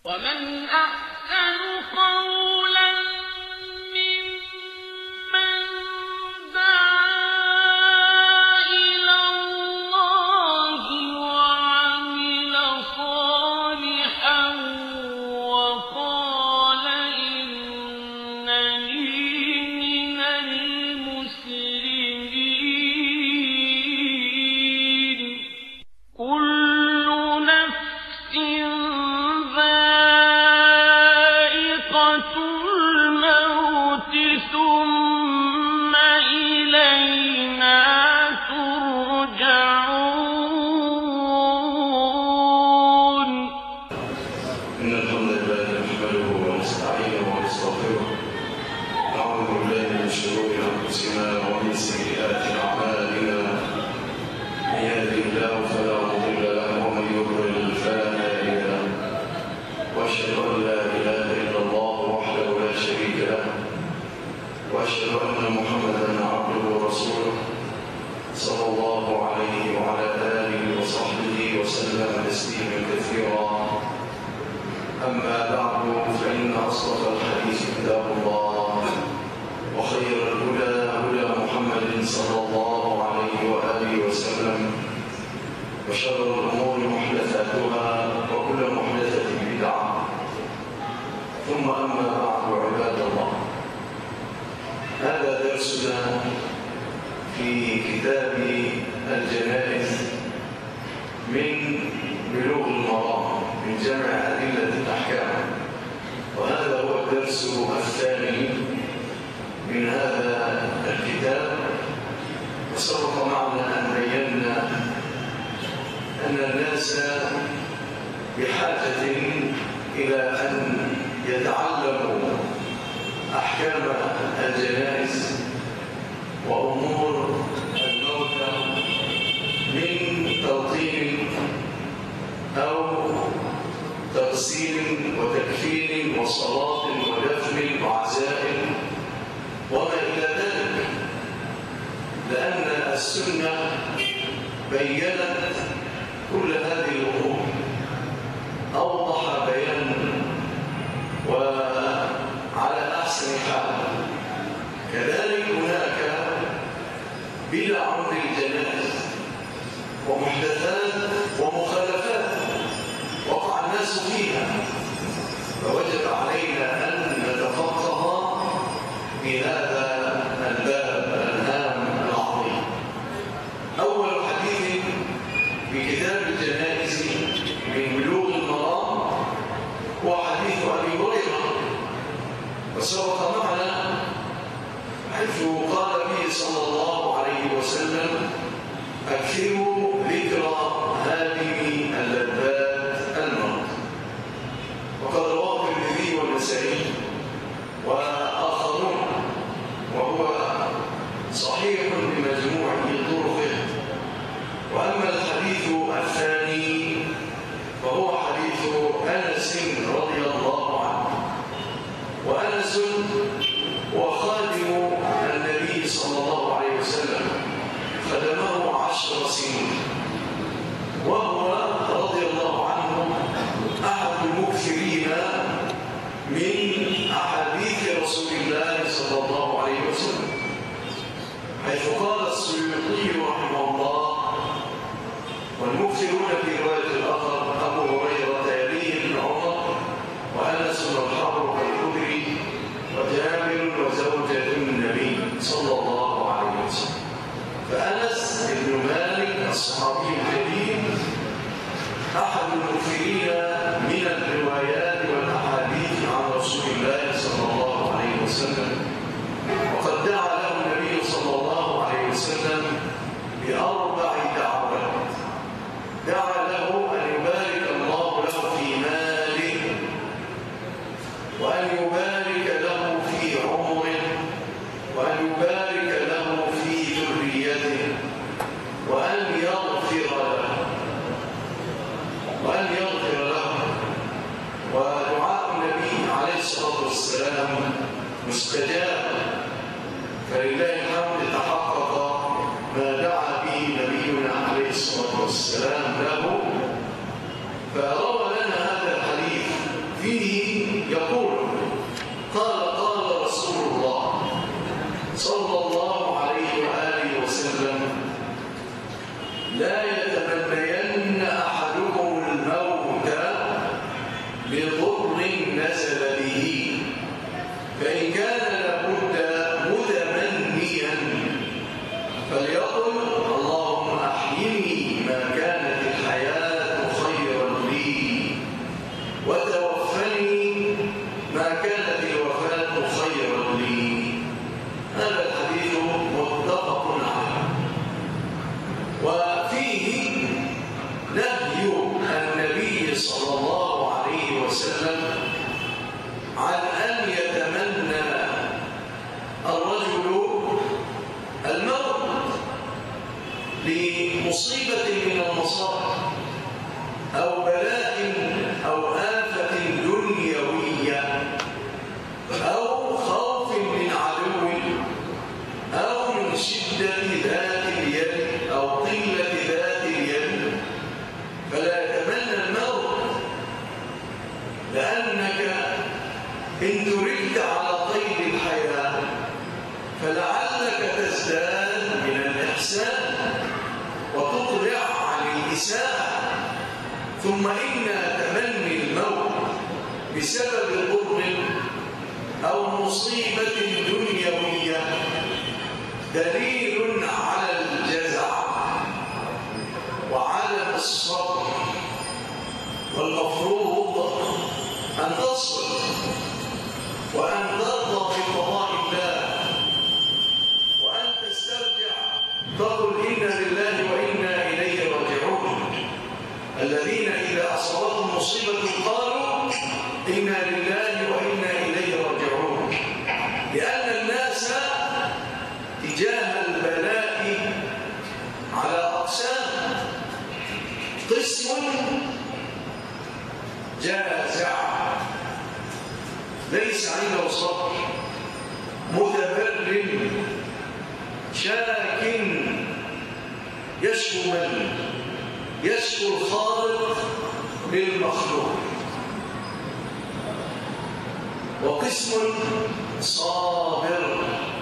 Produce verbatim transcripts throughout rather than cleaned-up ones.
ومن أحسن قولا ممن دعا إلى الله وعمل صالحا وقال إنني من المسلمين. كل نفس ذائقة الموت ثم إلينا ترجعون. إن الحمد لله نحمده ونستعينه ونستغفره، نعوذ بالله من شرور أنفسنا ومن سيئات أعمالنا، من يهده الله فلا مضل له ومن يضلل فلا هادي له، وأشهد أن لا إله إلا الله وحده لا شريك له، وأشهد أن محمدا عبده ورسوله صلى الله عليه وعلى آله وصحبه وسلم تسليما كثيرا. أما بعد، فإن أصدق الحديث كتاب الله، وخير الهدى هدى محمد صلى الله عليه وآله وسلم، وشر الأمور محدثاتها وكل محدثة بدعة. ثم أما بعد، عباد الله، هذا درسنا في كتاب الجنائز من بلوغ المرام من جمع أدلة الأحكام، وهذا هو الدرس الثاني من هذا الكتاب. وسبق معنا أن بينا أن الناس بحاجة إلى أن يتعلموا أحكام الجنائز وأمور الموتى من تلقين أو تغسيل وتكفين وصلاة ودفن وعزاء وما إلى ذلك، لأن السنة بيّنت كل هذه الأمور أوضح بيان وعلى أحسن حال. كذلك هناك بدع في الجنائز ومحدثات ومخالفات وقع الناس فيها، فوجب علينا أن نتفقه في هذا الباب الهام العظيم. أول حديث في كتاب الجنائز من بلوغ المرام هو حديث أبي هريرة، وسبق معنا حيث قال فيه صلى الله عليه وسلم: أكثروا ذكر هذه اللذات الموت. وقد رواه الترمذي والنسائي وآخرون، وهو صحيح بمجموع طرقه. وأما الحديث الثاني فهو حديث أنس رضي الله عنه. وأنس هو خادم النبي صلى الله عليه وسلم، خدمه عشر سنين، وهو رضي الله عنه أحد المكثرين من أحاديث رسول الله صلى الله عليه وسلم، حيث قال السيوطي رحمه الله: والمكثرون في رواية الآخر أبو هريرة يليه بن عمر وأنس والحبر والخدري وجابر وزوجة النبي صلى الله عليه وسلم. فأنس بن مالك الصحابي الجليل أحد المكثرين من الروايات والأحاديث عن رسول الله صلى الله عليه وسلم، وقد دعا له النبي صلى الله عليه وسلم بأربع دعوات. دعا له أن يبارك الله له في ماله، وأن يبارك له في عمره، وأن يبارك له في ذريته، وأن يغفر له وأن يغفر له ودعاء النبي عليه الصلاة والسلام مستجاب، فلله الحمد تحقق ما دعا به نبينا عليه الصلاة والسلام له. فروى لنا هذا الحديث في لضر نزل به، فإن كان لابد متمنيا فليقل اللهم أحيني ما كانت الحياة خيرا لي، وتوفني ما كانت الوفاة خيرا لي. هذا الحديث متفق عليه، وفيه نهي النبي صلى الله عليه وسلم عن أن يتمنى الرجل الموت لمصيبة من المصائب أو بلاء أو آفة دنيوية أو خوف من عدو أو من شدة ذات اليد أو قلة ذات اليد، فلا يتمنى الموت، لأنك إن تردت على قيد الحياة فلعلك تزداد من الإحسان وتطلع عن الإساءة، ثم إن تمني الموت بسبب ضر أو مصيبة دنيوية دليل على الجزع وعدم الصبر، والمفروض أن تصبر وأن ترضى بقضاء الله وأن تسترجع تقول إنا لله وإنا إليه راجعون. الذين إذا أصابتهم مصيبة قالوا إنا لله وإنا إليه راجعون، لأن الناس تجاه البلاء على أقسام: قسم جازع ليس عنده صبر، متبرم شاك يشكو من يشكو الخالق للمخلوق، وقسم صابر،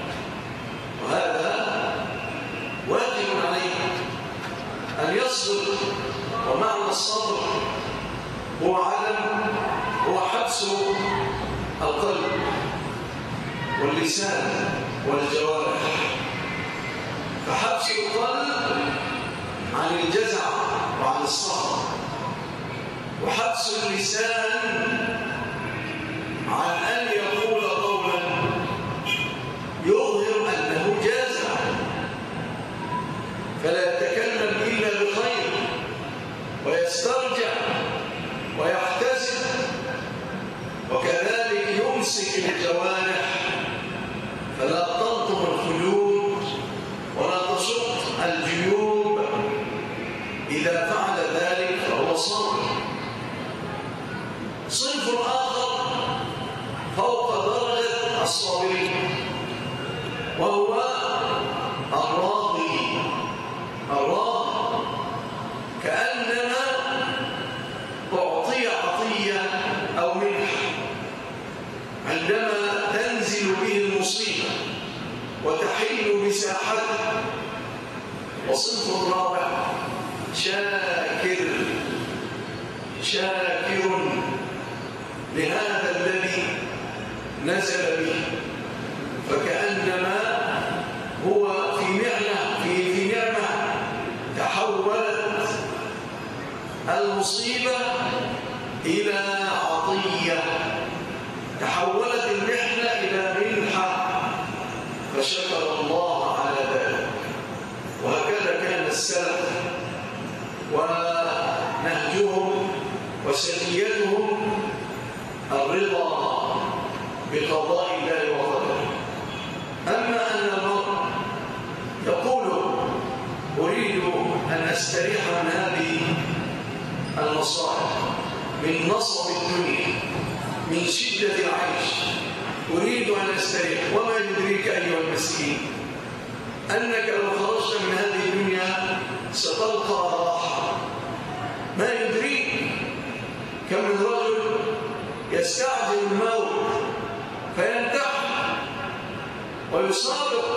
وهذا واجب عليه أن يصبر. ومعنى الصبر هو عدم هو حبس القلب واللسان والجوارح، فحبس القلب عن الجزع وعن الصبر، وحبس اللسان عن أن يقول قولا يظهر أنه جازع، فلا يتكلم إلا بخير ويسترجع ويحتسب، وكذلك يمسك الجوارح فلا تلطم الخيوط ولا تشق الجيوب، إذا فعل ذلك فهو صبر. صنف آخر فوق درجة الصابرين وهو الراضي. الراضي كأنما تعطي عطية أو منحة عندما تنزل به المصيبة وتحل بساحته. وصنف رابع شاكر شاكر لهذا الذي نزل به، فكأنما هو في نعمة في في نعمة تحولت المصيبة إلى عطية، تحولت المحنة إلى منحة، فشكر الله على ذلك. وهكذا كان السلف ونهجهم وسجيتهم الرضا بقضاء الله وقدره. أما أن المرء يقول أريد أن أستريح من هذه المصائب، من نصب الدنيا، من شدة العيش، أريد أن أستريح، وما يدريك أيها المسكين أنك لو خرجت من هذه الدنيا ستلقى راحة. ما يدريك كم من رجل يستعجل الموت فينتحر ويسابق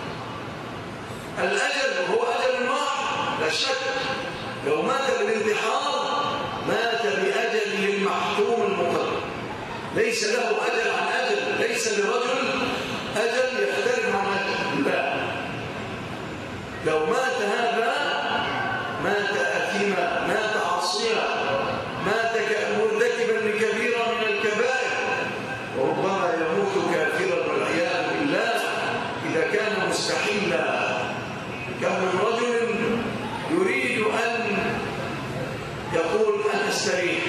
الأجل، وهو أجل واحد لا شك. لو مات بالانتحار مات بأجل محتوم ليس له أجل عن أجل، ليس لرجل أجل يختلف عن أجل، لا. لو مات هذا مات آثما، مات عاصيا، مات مرتكبا لكبيرة من الكبائر، وربما يموت كافرا والعياذ بالله إذا كان مستحيلا. كم من رجل يريد أن يقول أنا استريح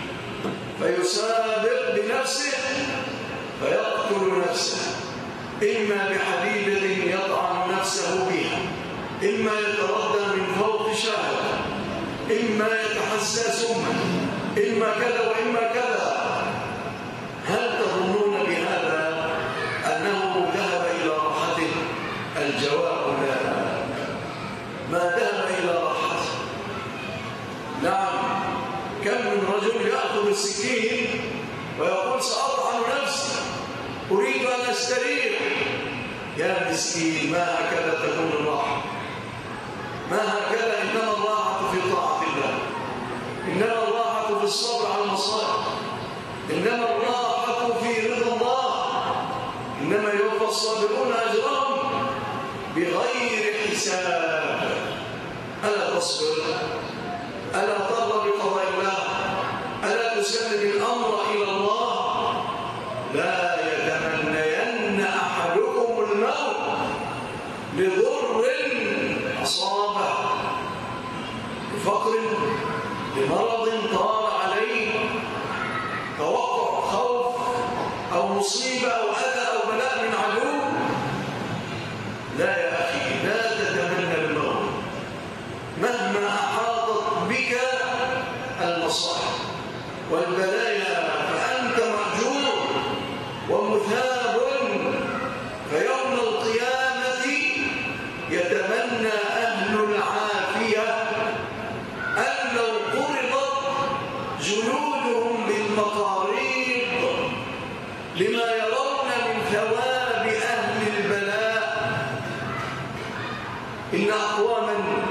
فيسابق بنفسه فيقتل نفسه، إما بحديدة يطعن نفسه بها، إما يتردى من فوق شهوة، إما يتحسى سما، إما كذا وإما كذا. هل تظنون بهذا أنه ذهب إلى راحته؟ الجواب لا، ما ذهب إلى راحته. نعم، كم من رجل يأخذ السكين ويقول سأطعن نفسي، أريد أن أستريح. يا مسكين، ما هكذا تكون الراحة، ما هكذا. إنما الراحة في طاعة الله، إنما الراحة في الصبر على المصائب، إنما الراحة في رضا الله، إنما يوفى الصابرون أجرهم بغير حساب. ألا تصبر؟ ألا ترضى بقضاء الله؟ ألا تسلم الأمر إلى الله؟ لا يتمنين أحدكم الموت لضر أصابه، لفقر، لمرض طال عليه، توقع خوف أو مصيبة أو أذى أو بلاء من عدو. لا يا أخي، لا تتمنى الموت مهما أحاطت بك المصائب والبلايا، فأنت مأجور ومثاب. فيوم القيامة يتمنى أهل العافية أن لو قرضت جلودهم بالمقاريض لما يرون من ثواب أهل البلاء. إن أقواما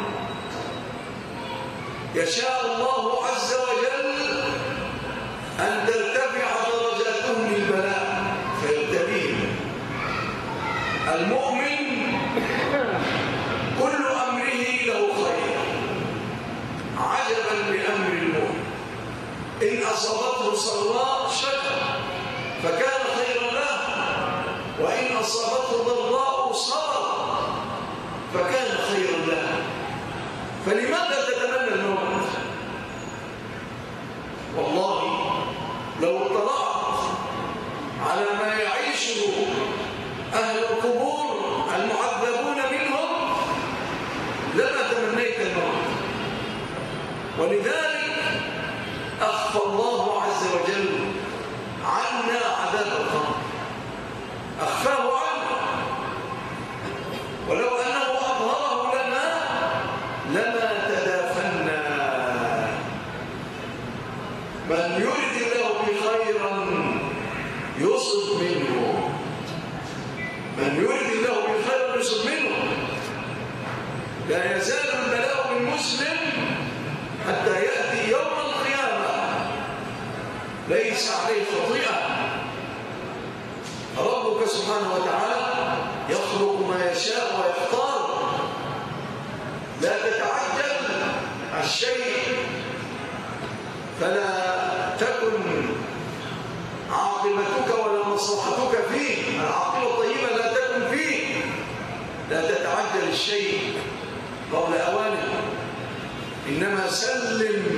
يشاء الله عز وجل أن ترتفع درجاتهم للبلاء فيبتليهم. المؤمن كل أمره له خير، عجبا لأمر المؤمن، إن أصابته سراء شكر فكان خيرا له، وإن أصابته ضراء صبر فكان خيرا له. فلماذا تتمنى الموت؟ والله لو اطلعت على ما يعيشه أهل القبور المعذبون منهم لما تمنيت الموت. ولذلك أخفى الله عز وجل عنا عذاب القبر، أخفاه عنا، ولو أنه أظهره لنا لما تدافنا. من يرد الله بخيرا يصب منه، من يرد الله بخير يصب منه. لا يزال البلاء بالمسلم حتى يأتي يوم القيامة ليس عليه خطيئة. ربك سبحانه وتعالى يخلق ما يشاء ويختار. لا تتعجل الشيء فلا تكن عاقبتك ولا مصلحتك فيه، العاقبة الطيبة لا تكن فيه. لا تتعجل الشيء قبل أوانه، إنما سلم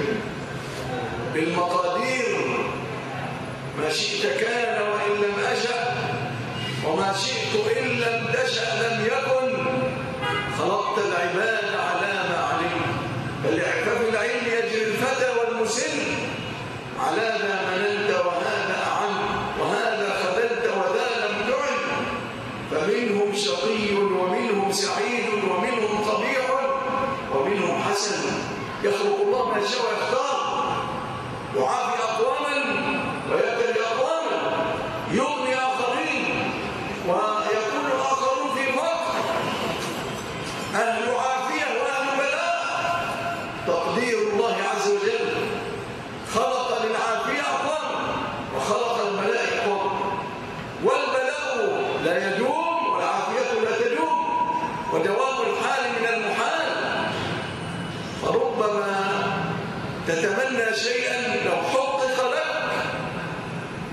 بالمقادير. ما شئت كان وإن لم أشأ، وما شئت إن لم تشأ لم يكن. خلقت العباد على ما علمت، فلإعفاف العلم يجري الفتى والمسن. على ذا مننت وهذا أعنت، وهذا خذلت وذا لم تعن. فمنهم شقي ومنهم سعيد ومنهم قبيح ومنهم حسن. يخلق الله ما يشاء ويختار، يعافي أقواما ويبتلي أقواما، يغني آخرين ويكون الآخرون في فقر. أهل عافية وأهل بلاء، تقدير الله عز وجل. خلق للعافية أقواما وخلق الملائكة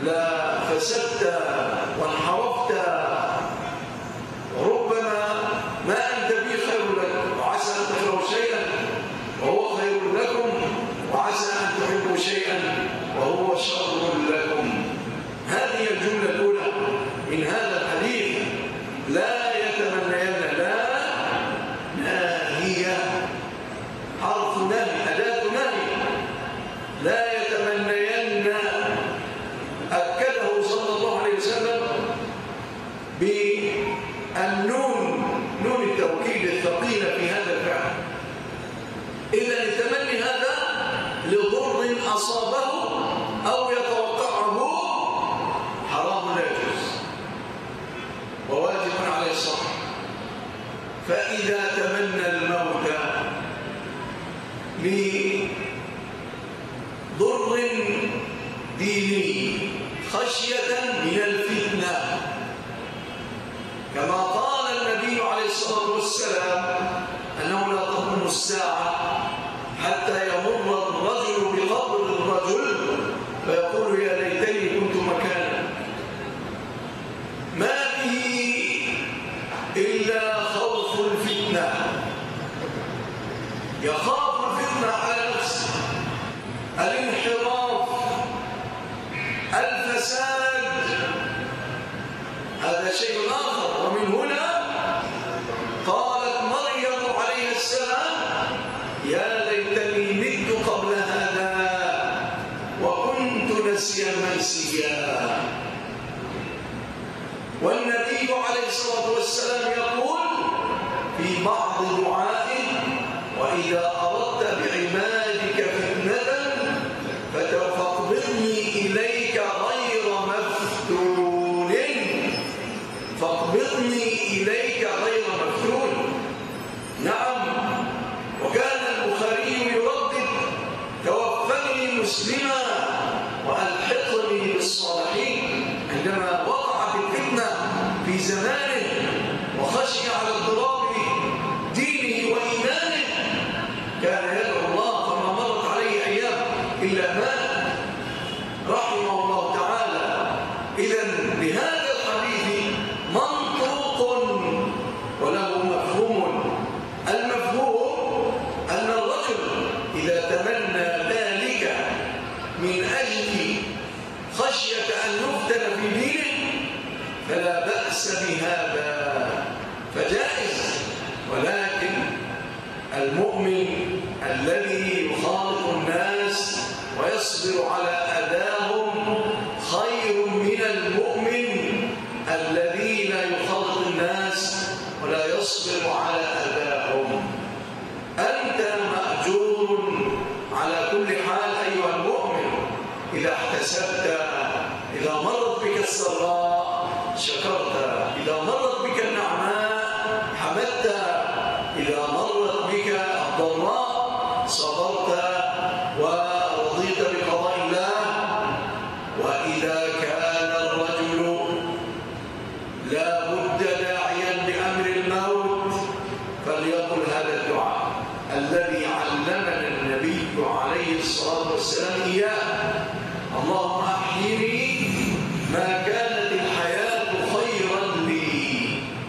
لا فسدت وانحرفت، وربما ما أنت به خير لك، وعسى أن تكرهوا شيئا وهو خير لكم، وعسى أن تحبوا شيئا وهو شر لكم. هذه الجملة الأولى من هذا الحديث. لا يتمنين، لا ناهية، حرف نهي، أداة نهي. لا يتمنين أكده صلى الله عليه وسلم بالنون، نون التوكيد الثقيلة في هذا الفعل. إذا التمني هذا لضر أصابه أو يتوقعه حرام لا يجوز وواجب عليه الصبر. فإذا تمنى الموت لضر ديني خشية من الفتنة، كما قال النبي عليه الصلاة والسلام أنه لا تقوم الساعة حتى يمر الرجل بقبر الرجل فيقول يا ليتني كنت مكانه، ما به إلا خوف الفتنة، يخاف الفتنة على نفسه، الانحراف، الفساد، هذا شيء آخر. ومن هنا قالت مريم عليه السلام يا ليتني مت قبل هذا وكنت نسيا منسيا. والنبي عليه الصلاة والسلام يقول في بعض دعائه وإذا أردت بعبادك فتنة فاقبضني إليك غير مفتون، فاقبضني إليك غير مفتون. نعم، وكان البخاري يردد توفني مسلما وألحقني بالصالحين عندما وقعت الفتنة في زمانه وخشي على اضطراب دينه وإيمانه كان يدعو الله، فما مرت عليه أيام إلا مات رحمه الله تعالى. إذن بهذا الحديث منطوق وله مفهوم. المفهوم أن الرجل إذا تمنى ذلك من أجل خشية أن يفتن في دينه فلا بأس بهذا، فجائز. ولكن المؤمن الذي يخالط الناس ويصبر على أذاهم خير من المؤمن الذي لا يخالط الناس ولا يصبر على أذاهم. أنت مأجور على كل حال أيها المؤمن إذا احتسبت، إذا مرت بك السراء شكرت، إذا مرت بك النعماء حمدت، إذا مرت بك الضراء صبرت ورضيت بقضاء الله. وإذا كان الرجل لا بد داعيا بأمر الموت فليقل هذا الدعاء الذي علمنا النبي عليه الصلاة والسلام إياه: اللهم أحيني ما كانت الحياة خيرا لي.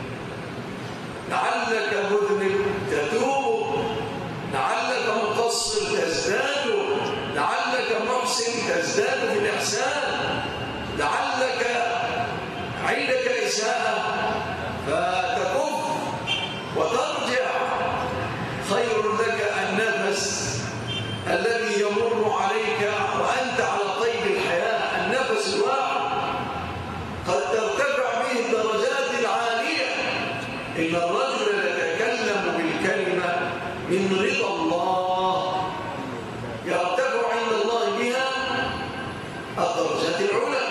لعلك مذنب تتوب، لعلك مقصر تزداد، لعلك محسن تزداد في الإحسان، لعلك عندك إساءة فتكف وترجع. خير لك النفس الذي يمر عليك وأنت على قيد الحياة، النفس الواحد قد ترتفع به الدرجات العالية. إن الرجل يتكلم بالكلمة من رضا الله يرتفع عند الله بها الدرجات العلى.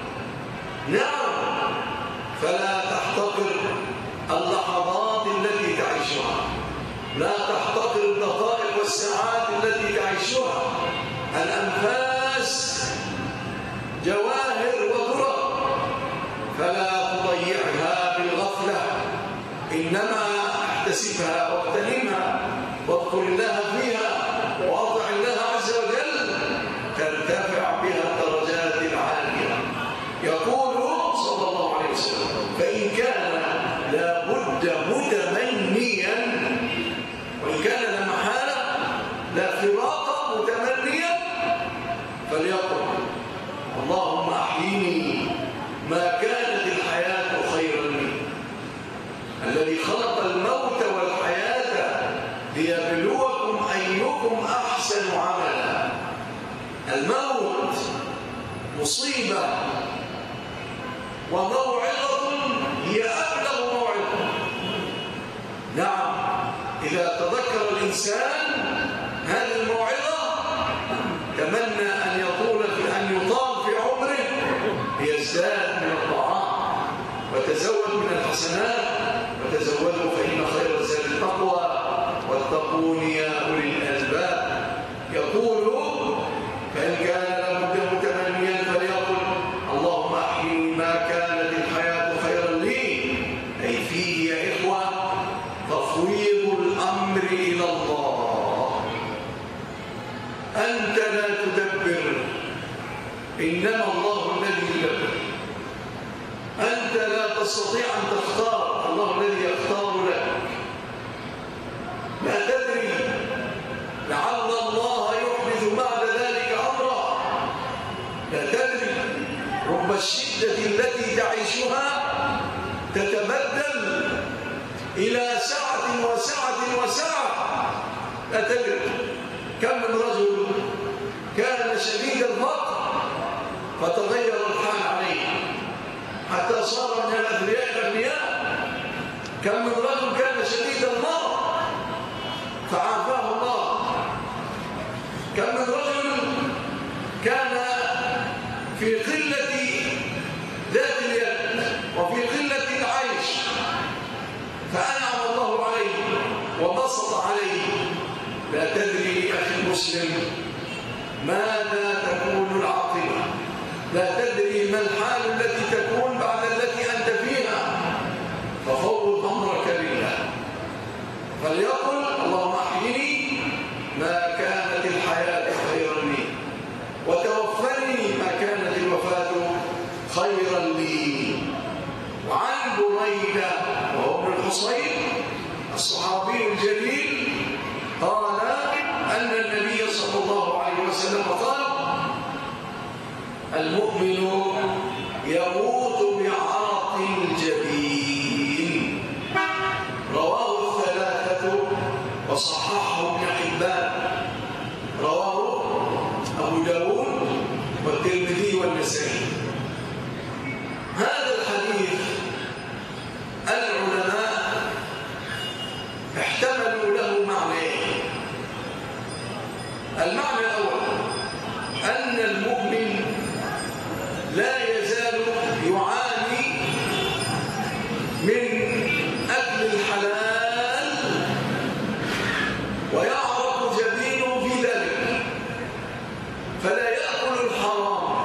نعم، فلا تحتقر اللحظات التي تعيشها، لا تحتقر الدقائق والساعات التي تعيشها. الأنفاس جواهر وذرة فلا تضيعها بالغفلة، إنما احتسبها واغتنمها واذكر الله فيها وأطع الله عز وجل ترتفع بها الدرجات العالية. اللهم أحيني ما كانت الحياة خيرا لي، الذي خلق الموت والحياة ليبلوكم أيكم أحسن عملا. الموت مصيبة وموعظة هي أبلغ موعظة. نعم، إذا تذكر الإنسان هذه الموعظة تمنى أن يطول في أن يطال في عمره ليزداد من الطاعات. وتزود من الحسنات، وتزودوا فإن خير الزاد التقوى واتقون يا أولي الألباب. يقول فإن كان لابد متمنيا فليقل اللهم أحيني ما كانت الحياة خيرا لي، أي فيه يا إخوة تفويض الأمر إلى الله. أنت لا تدبر، إنما الله الذي يدبر. أنت لا تستطيع أن تختار، الله الذي يختار لك. لا تدري، لعل الله يحدث بعد ذلك أمرا. لا تدري، رب الشدة التي تعيشها تتبدل إلى سعة وسعة وسعة. لا تدري، كم من رجل كان شديد الفقر فتغير الحال عليه حتى صار من الأثرياء الأغنياء. كم من رجل كان شديد المرض فعافاه الله. كم من رجل كان في قلة ذات اليد وفي قلة العيش فأنعم الله عليه وبسط عليه. لا تدري أخي المسلم ماذا تكون العاقبة، لا تدري ما الحال التي تكون بعد التي أنت فيها، ففوض أمرك لله. فليقل اللهم أحيني ما كانت الحياة خيرا لي، وتوفني ما كانت الوفاة خيرا لي. وعن بريدة وهو ابن الحصين الصحابي الجليل قال أن النبي صلى الله عليه وسلم قال المؤمن يموت بعرق الجبين. رواه الثلاثة وصححه ابن حبان، رواه أبو داود والترمذي والنسائي. هذا الحديث العلماء احتملوا له معنيين. المعنى الأول أن المؤمن لا يزال يعاني من أكل الحلال ويعرق جبينه في ذلك، فلا يأكل الحرام.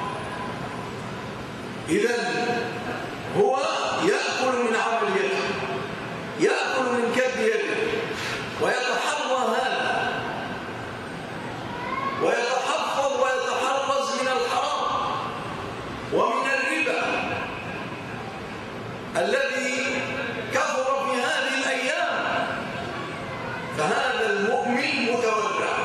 إذن هو يأكل من عمل يده، يأكل من كد يده، ويتحرى هذا ويتحفظ ويتحرز من الحرام ومن الربا الذي كثر في هذه الأيام. فهذا المؤمن متورع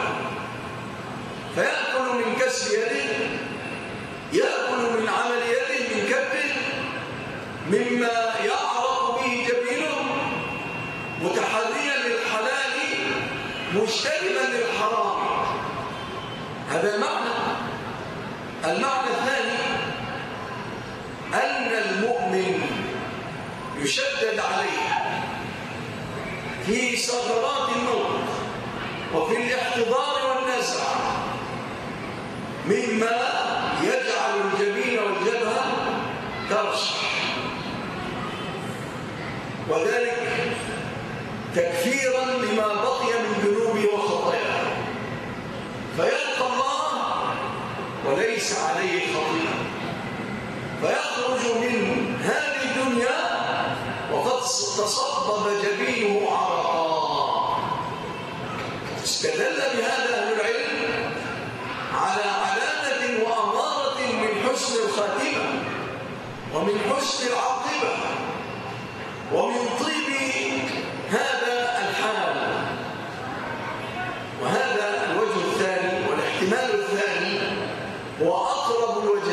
فيأكل من كسب يده، يأكل من عمل يده، من كبه، مما يعرق به جبينه، متحريا للحلال مجتنبا للحرام. هذا معنى. المعنى الثاني أن المؤمن يشدد عليه في سكرات الموت وفي الاحتضار والنزع مما يجعل الجبين والجبهة ترشح، وذلك تكفيرا لما بقي من ذنوبه وخطاياه، فيلقى الله وليس عليه خطيئة، فيخرج من هذه الدنيا وقد تصبب جبينه عرقا. استدل بهذا أهل العلم على علامة وأمارة من حسن الخاتمة ومن حسن العاقبة ومن طيب هذا الحال. وهذا الوجه الثاني والاحتمال الثاني هو أقرب الوجهين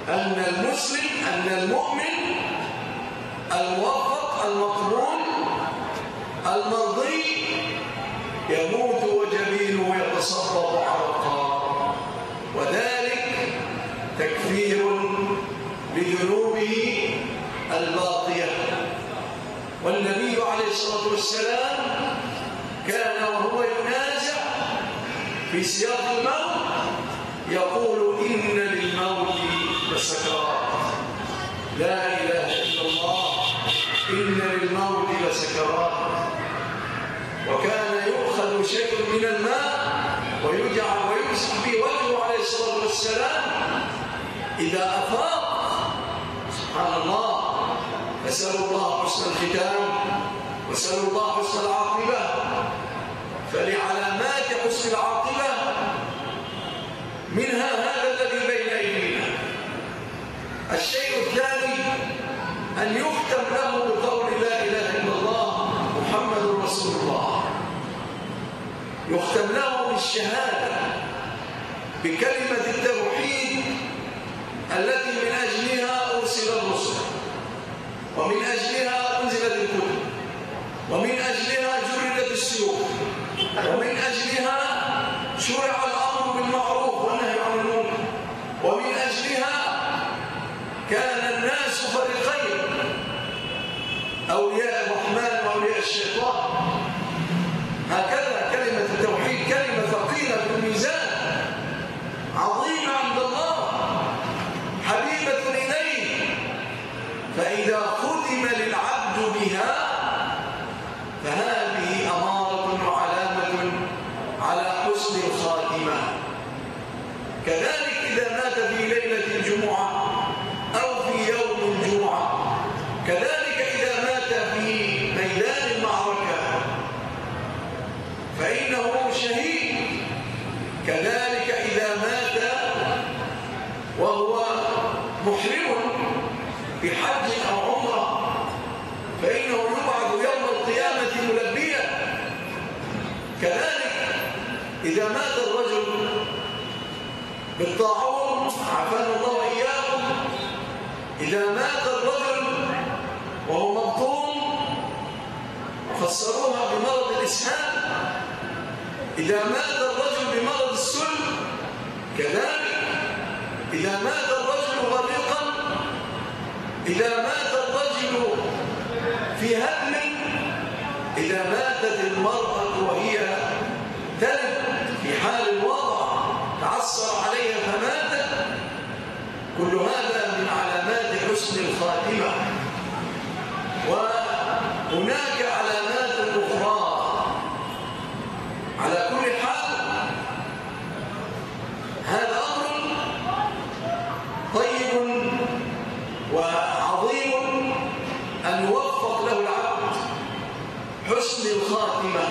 أن المسلم أن المؤمن الموفق المقبول المرضي يموت وجبينه يتصبب عرقا، وذلك تكفير لذنوبه الباقية. والنبي عليه الصلاة والسلام كان وهو ينازع في سياق الموت يقول إن للموت لسكرات، لا إله إلا الله، إن للموت لسكرات. وكان يؤخذ شيء من الماء ويجعل ويمسح به وجهه عليه الصلاة والسلام إذا أفاق. سبحان الله. نسأل الله حسن الختام وسأل الله حسن العاقبة. فلعلامات حسن العاقبة منها هذا الذي بين أيدينا. الشيء الثاني أن يختم له بقول لا إله إلا الله محمد رسول الله، يختم له بالشهادة بكلمة التوحيد التي من أجلها أرسل الرسل، ومن أجلها أنزلت الكتب، ومن أجلها جردت السيوف، ومن أجلها شرع الأمر بالمعروف والنهي عن المنكر، ومن أجلها كان الناس فريقين، أولياء الرحمن وأولياء الشيطان. هكذا كلمة التوحيد كلمة ثقيلة في الميزان، عظيمة عند الله، حبيبة إليه. فإذا ختم للعبد بها فهذه أمارة وعلامة على حسن الخاتمة. كذلك إذا مات في ليلة الجمعة أو في يوم الجمعة، كذلك إذا مات في ميدان المعركة فإنه شهيد. كذلك إذا مات وهو محرم بحج أو عمرة فإنه يبعث يوم القيامة ملبيا. كذلك إذا مات الرجل بالطاعون عافانا الله وإياكم، إذا مات الرجل وهو مبطون فسروها بمرض الإسهال، إذا مات الرجل بمرض السل، كذلك إذا مات الرجل غريقا، إذا مات الرجل في هدم، إذا ماتت المرأة وهي تلد في حال الوضع تعصر عليها فماتت، كل هذا من علامات حسن الخاتمة. وهناك علامات أخرى. على كل حال هذا أمر طيب وعظيم أن يوفق له العبد حسن الخاتمة،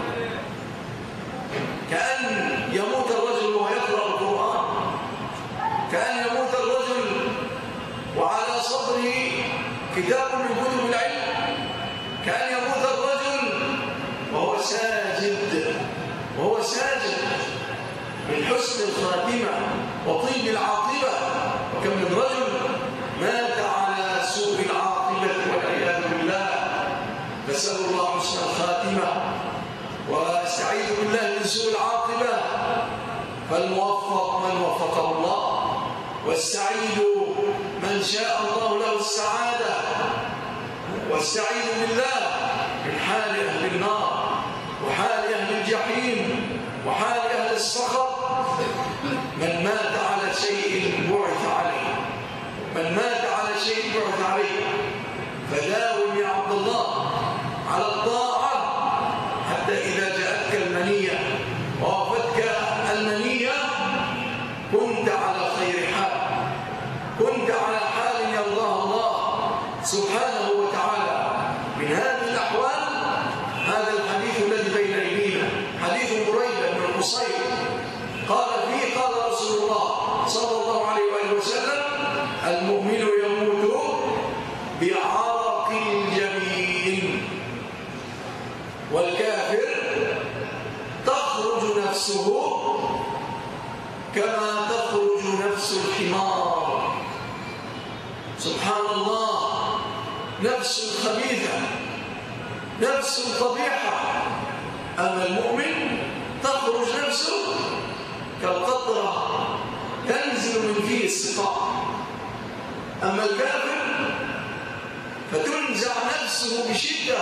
كأن يموت الرجل وهو يقرأ القرآن، كأن يموت الرجل وعلى صدره كتاب من كتب العلم، كأن يموت الرجل وهو ساجد وهو ساجد من حسن الخاتمة وطيب العاقبة. وكم من رجل مات على سوء العاقبة والعياذ بالله. نسأل الله حسن الخاتمة واستعيذ بالله من سوء العاقبة. فالموفق من وفقه الله، والسعيد من شاء الله له السعادة. واستعيذ بالله من حال أهل النار وحال أهل الجحيم وحال أهل السخط. من مات على شيء بعث عليه، من مات على شيء بعث عليه. فداوم يا عبد الله على الطاعة حتى إذا جاءتك المنية ووفتك المنية كنت على خير حال، كنت على حال يرضاه الله سبحانه وتعالى. من هذه الأحوال هذا الحديث الذي بين أيدينا، حديث بريدة بن الحصيب قال فيه قال رسول الله صلى الله عليه وآله وسلم: المؤمن يموت بعرق الجبين، والكافر تخرج نفسه كما تخرج نفس الحمار سبحان الله، نفس خبيثة، نفس قبيحة. أما المؤمن تخرج نفسه كالقطرة تنزل من فيه السقاء. أما الكافر فتنزع نفسه بشدة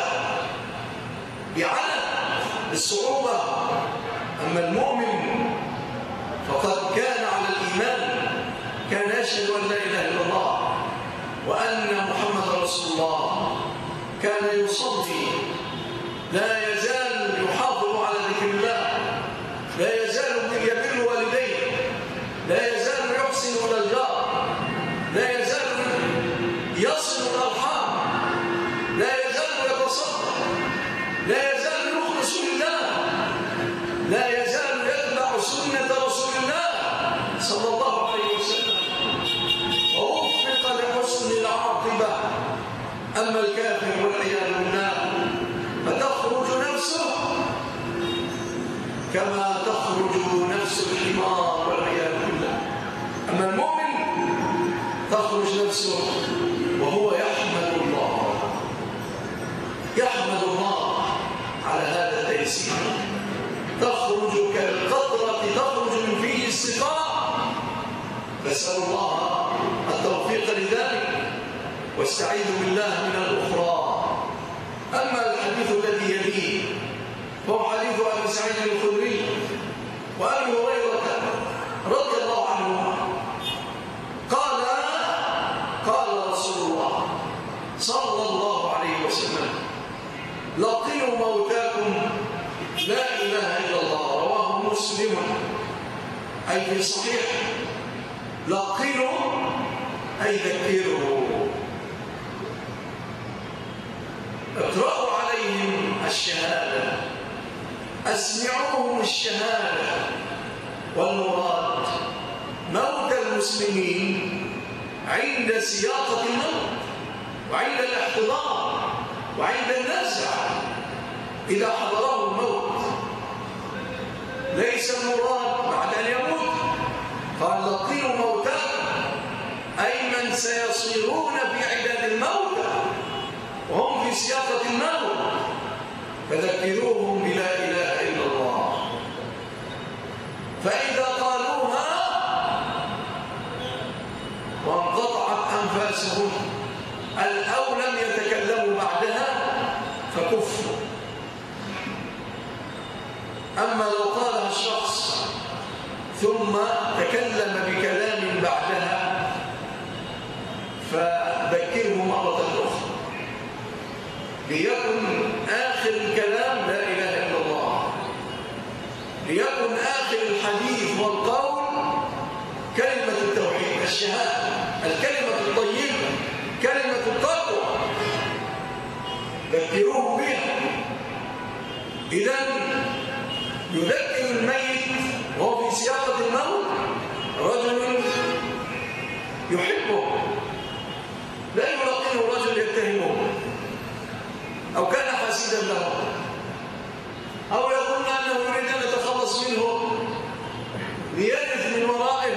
بعنت بالصعوبة. أما المؤمن فقد كان على الإيمان، كان يشهد أن لا إله إلا الله وأن محمد رسول الله، كان يصلي، لا يزال يحافظ على ذكر الله، لا يزال يبر والديه، لا يزال يحسن إلى الجار، لا يزال يصل الأرحام، لا يزال يتصدق، لا يزال يخلص لله، لا يزال يتبع سنة رسول الله صلى الله عليه وسلم، ووفق لحسن العاقبة. أما الكافر والعياذ بالله فتخرج نفسه كما تخرج نفس الحمار والعياذ بالله. أما المؤمن تخرج نفسه وهو يحمد الله، يحمد الله على هذا التيسير. تخرج كالقطرة تخرج من فيه السقاء. فاسأل الله التوفيق لذلك واستعيذ بالله من الأخرى. أما الحديث الذي يليه فهو حديث أبي سعيد الخدري وأبي هريرة رضي الله عنهما قال قال رسول الله صلى الله عليه وسلم: لقنوا موتاكم لا إله إلا الله. رواه مسلم. أي في صحيح. لقنوا أي ذكروا، اقرأوا عليهم الشهادة، أسمعوهم الشهادة. والمراد موت المسلمين عند سياقة الموت وعند الاحتضار وعند النزع إذا حضره الموت، ليس المراد بعد أن يموت. قال: لقنوا موتاكم، أي من سيصيرون في عداد الموتى وهم في سياقة الموت، فذكروهم بلا إله إلا الله. فإذا قالوها وانقطعت أنفاسهم أو لم يتكلموا بعدها فكفوا. أما لو قالها الشخص ثم تكلم بكلام بعدها فذكره مرة أخرى، ليكن آخر الكلام لا إله إلا الله، ليكن آخر الحديث والقول كلمة التوحيد، الشهادة، الكلمة الطيبة، كلمة التقوى، ذكروه بها. إذن يذكر الميت وهو في سياقة الموت رجل يحبه، لا يلقنه رجل يتهمه أو كان حسيدا له أو يظن أنه يريد أن يتخلص منه ليرث من ورائه.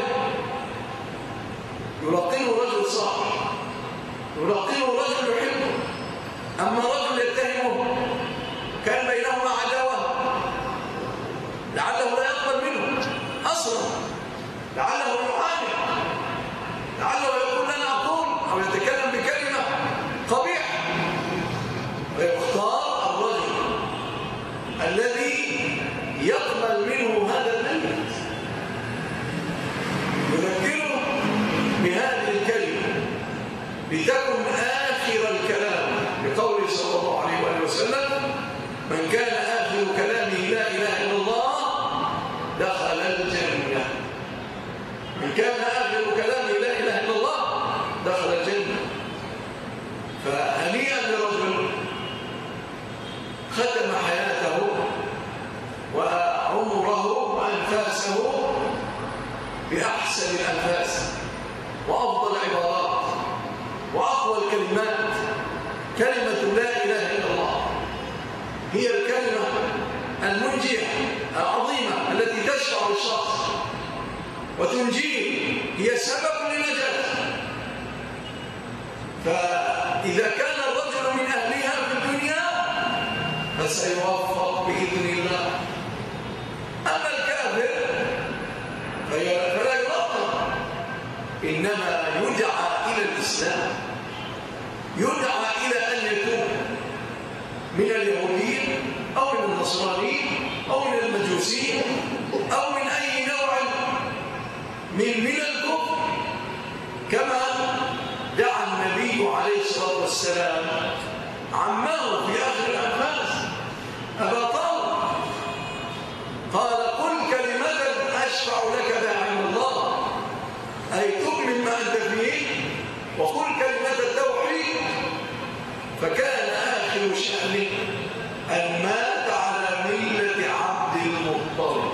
يلقنه رجل صالح، يلقنه رجل يحبه. أما رجل يتهمه كان بينهما عداوة لعله لا يقبل منه أصلا، لعله يعاني، لعله يقول لنا أقول أو يتكلم بكلمة قبيحة، فيختار الرجل الذي يقبل منه هذا الميت، يذكره بهذه الكلمة لتكن آخر الكلام، بقوله صلى الله عليه وآله وسلم: من كان آخر كلامه لا إله إلا الله دخل الجنة. من كان آخر كلامه لا إله إلا الله دخل الجنة. فهنيئا لرجل ختم حياته وعمره وأنفاسه بأحسن الأنفاس وأفضل العبارات وأقوى الكلمات. كلمة لا إله إلا الله هي الكلمة المنجية العظيمة التي تشفع الشخص وتنجيه، هي سبب لنجاته. فإذا كان الرجل من أهلها في الدنيا فسيوفق بإذن الله. أما الكافر فلا يوفق، إنما يدعى إلى الإسلام، يدعى إلى أن يكون من اليهوديين أو من النصرانيين أو من المجوسيين أو من أي نوع من من الكفر، كما دعا النبي عليه الصلاة والسلام عمه في آخر الأنفاس أبا طالب، قال قل كلمة أشفع لك بها عند الله، أي تؤمن ما أنت فيه وقل كلمة التوحيد. فكان آخر شأنه أن مات على ملة عبد المطلب.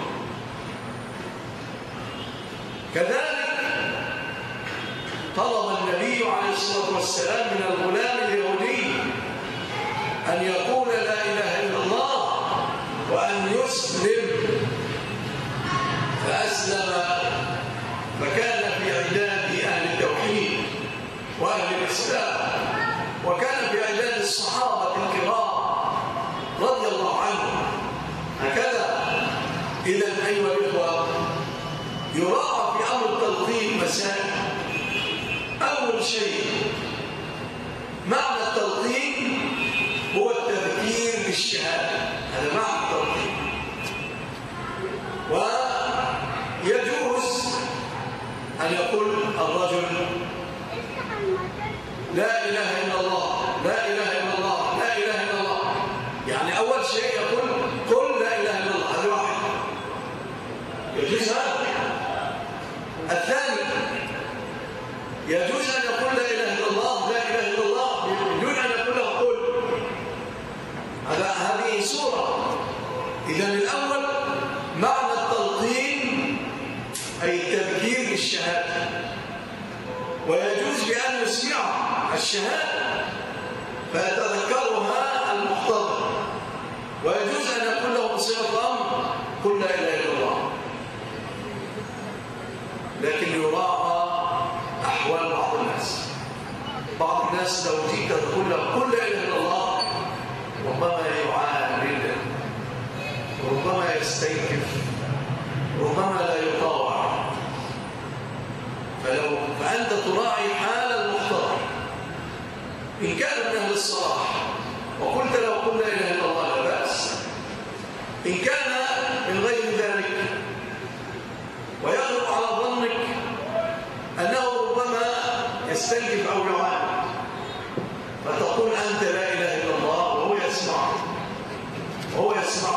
كذلك طلب النبي عليه الصلاة والسلام من الغلام اليهودي أن يقول لا إله إلا الله وأن يسلم، فأسلم، فكان في عداد أهل التوحيد وأهل الإسلام، وكان في عداد الصحابة الكرام رضي الله عنهم. هكذا إذن أيها الإخوة يراعى في أمر التلقين مسائل. أول شيء معنى التلقين هو التذكير بالشهادة، هذا معنى التلقين. ويجوز أن يقول الرجل لا إله إلا الله، لا إله إلا الله، لا إله إلا الله، يعني أول شيء يقول قل لا إله إلا الله، هذا واحد يجوز هذا. الثاني يجوز أن يقول لا إله إلا الله، لا إله إلا الله بدون أن يقول له قل، هذا هذه صورة. إذن الأول معنى التلقين أي التذكير بالشهادة، ويجوز بأن يسمع الشهادة فيتذكرها المحتضر، ويجوز أن يقول له بصيغة أمر قل لا إله إلا الله. لكن يراعى أحوال بعض الناس. بعض الناس لو جئت تقول له قل لا إله إلا الله ربما يعاند، ربما يستنكف، ربما لا يطاوع. فلو فأنت تراعي حال المحتضر. إن كان من أهل الصلاح وقلت له قل لا إله إلا الله لا بأس. إن كان من غير ذلك ويغلب على ظنك أنه ربما يستنكف أو يعاند فتقول أنت لا إله إلا الله وهو يسمع وهو يسمع.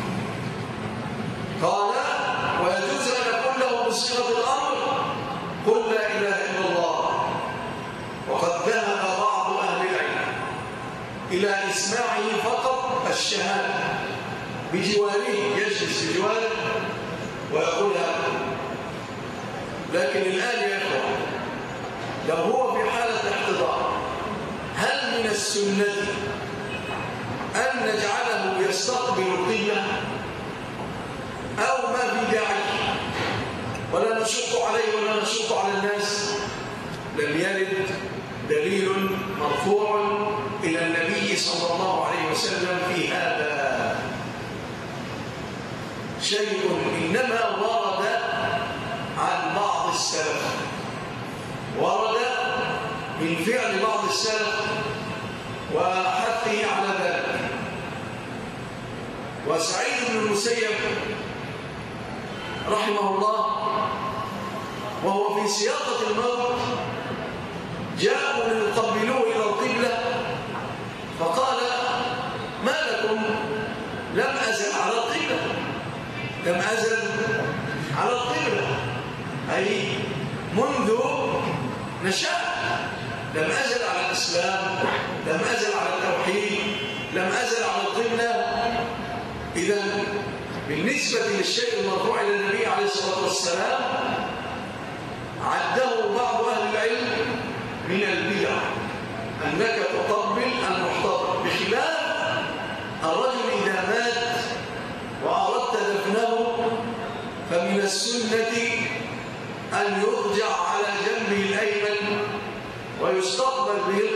قال ويجوز أن يقول له بصيغة الأمر قل لا إله إلا الله. وقد ذهب بعض أهل العلم إلى إسماعه فقط الشهادة بجواره، يجلس بجواره ويقولها. لكن الآن يا إخوة لو هو في حالة احتضار هل من السنة أن نجعله يستقبل القبلة أو ما في داعي ولا نشق عليه ولا نشق على الناس؟ لم يرد دليل مرفوع إلى النبي صلى الله عليه وسلم في هذا شيء، إنما ورد عن بعض السلف، ورد من فعل بعض السلف وحثه على ذلك. وسعيد بن المسيب رحمه الله وهو في سياقة الموت جاءوا ليقبلوه إلى القبلة فقال ما لكم؟ لم أزل على القبلة، لم أزل على القبلة، أي منذ نشأت لم أزل على الإسلام، لم أزل على التوحيد، لم أزل على القبلة. إذن بالنسبة للشيء المرفوع إلى النبي عليه الصلاة والسلام عده بعض أهل العلم من البدع أنك تقبل المحتضر، بخلاف الرجل إذا مات وأردت دفنه فمن السنة أن يرجع على جنبه الأيمن ويستقبل به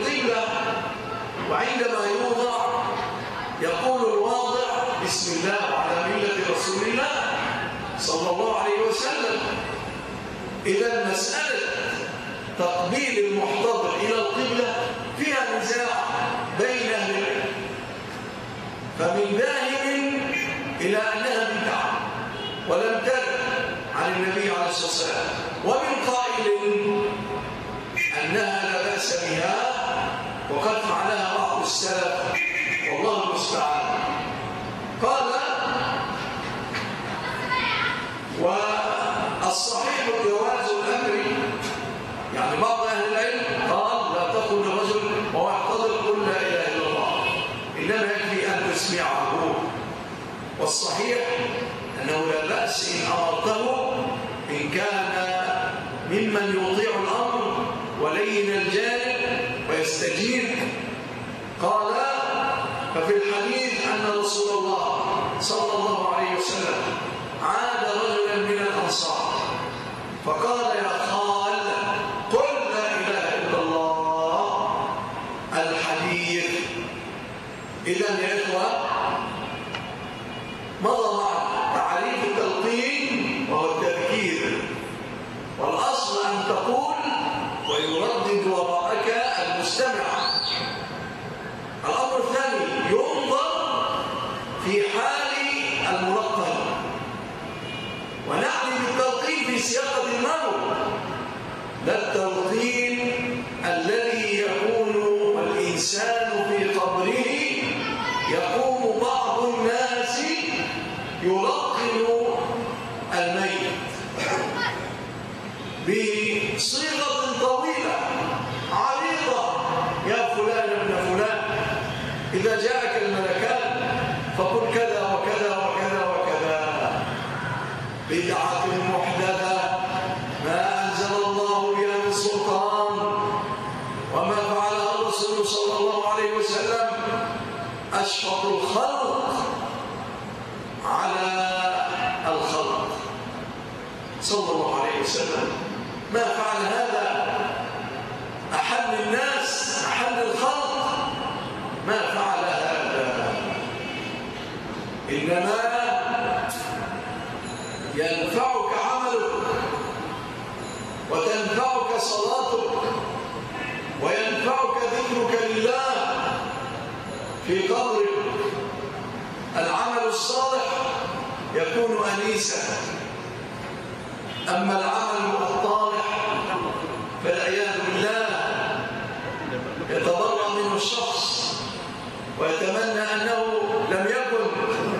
وعندما يوضع يقول الواضع بسم الله وعلى ملة رسول الله صلى الله عليه وسلم. إذا مسألة تقبيل المحتضر إلى القبلة فيها نزاع بين أهل العلم، فمن ذاهب إلى أنها بدعة ولم ترد عن النبي عليه الصلاة والسلام، ومن قائل أنها لا بأس بها وقد فعلها بعض السلف والله المستعان. قال والصحيح جواز الأمر، يعني بعض أهل العلم قال لا تقل للرجل وهو يحتضر قل لا إله إلا الله، إنما يكفي أن تسمعه. والصحيح أنه لا بأس إن أمرته إن كان ممن يطيع الأمر ولين الجانب ويستجيب. قال ففي الحديث أن رسول الله صلى الله عليه وسلم عاد رجلا من الأنصار فقال يا خال قل لا إله إلا الله الحديث. إذن يا إخوة مضى مع تعريف التلقين وهو التذكير، والأصل أن تقول ويردد وراءك المستمع. الأمر الثاني ينظر في حال الملقن، ونعني بالتلقين في سياقة الموت، لا التلقين الذي يكون الإنسان في قبره يقوم بعض الناس يلقن الميت بصيغة طويلة عريضة: يا فلان ابن فلان إذا جاءك الملكان فقل كذا وكذا وكذا وكذا. بدعة محدثة ما أنزل الله بها من سلطان، وما فعلها الرسول صلى الله عليه وسلم أشفق الخلق على الخلق صلى الله عليه وسلم. ما فعل هذا أحل الناس أحل الخلق، ما فعل هذا، إنما ينفعك عملك وتنفعك صلاتك وينفعك ذكرك لله في قبرك. العمل الصالح يكون أنيسا، أما العمل الطالح فالعياذ بالله يتضرع منه الشخص ويتمنى أنه لم يكن.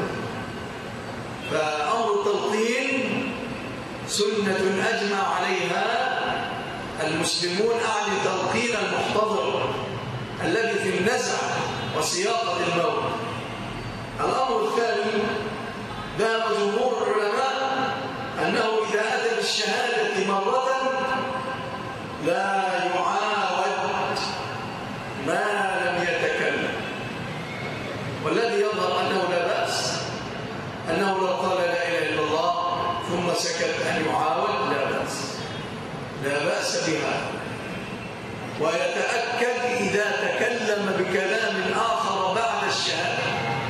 فأمر التلقين سنة أجمع عليها المسلمون، أعني تلقين المحتضر الذي في النزع وسياقة الموت. الأمر الثاني ذهب جمهور العلماء أنه إذا أتى بالشهادة مرة لا يعاود ما لم يتكلم، والذي يظهر أنه لا بأس أنه لو قال لا إله إلا الله ثم سكت أن يعاود لا بأس، لا بأس بها. ويتأكد إذا تكلم بكلام آخر بعد الشهادة.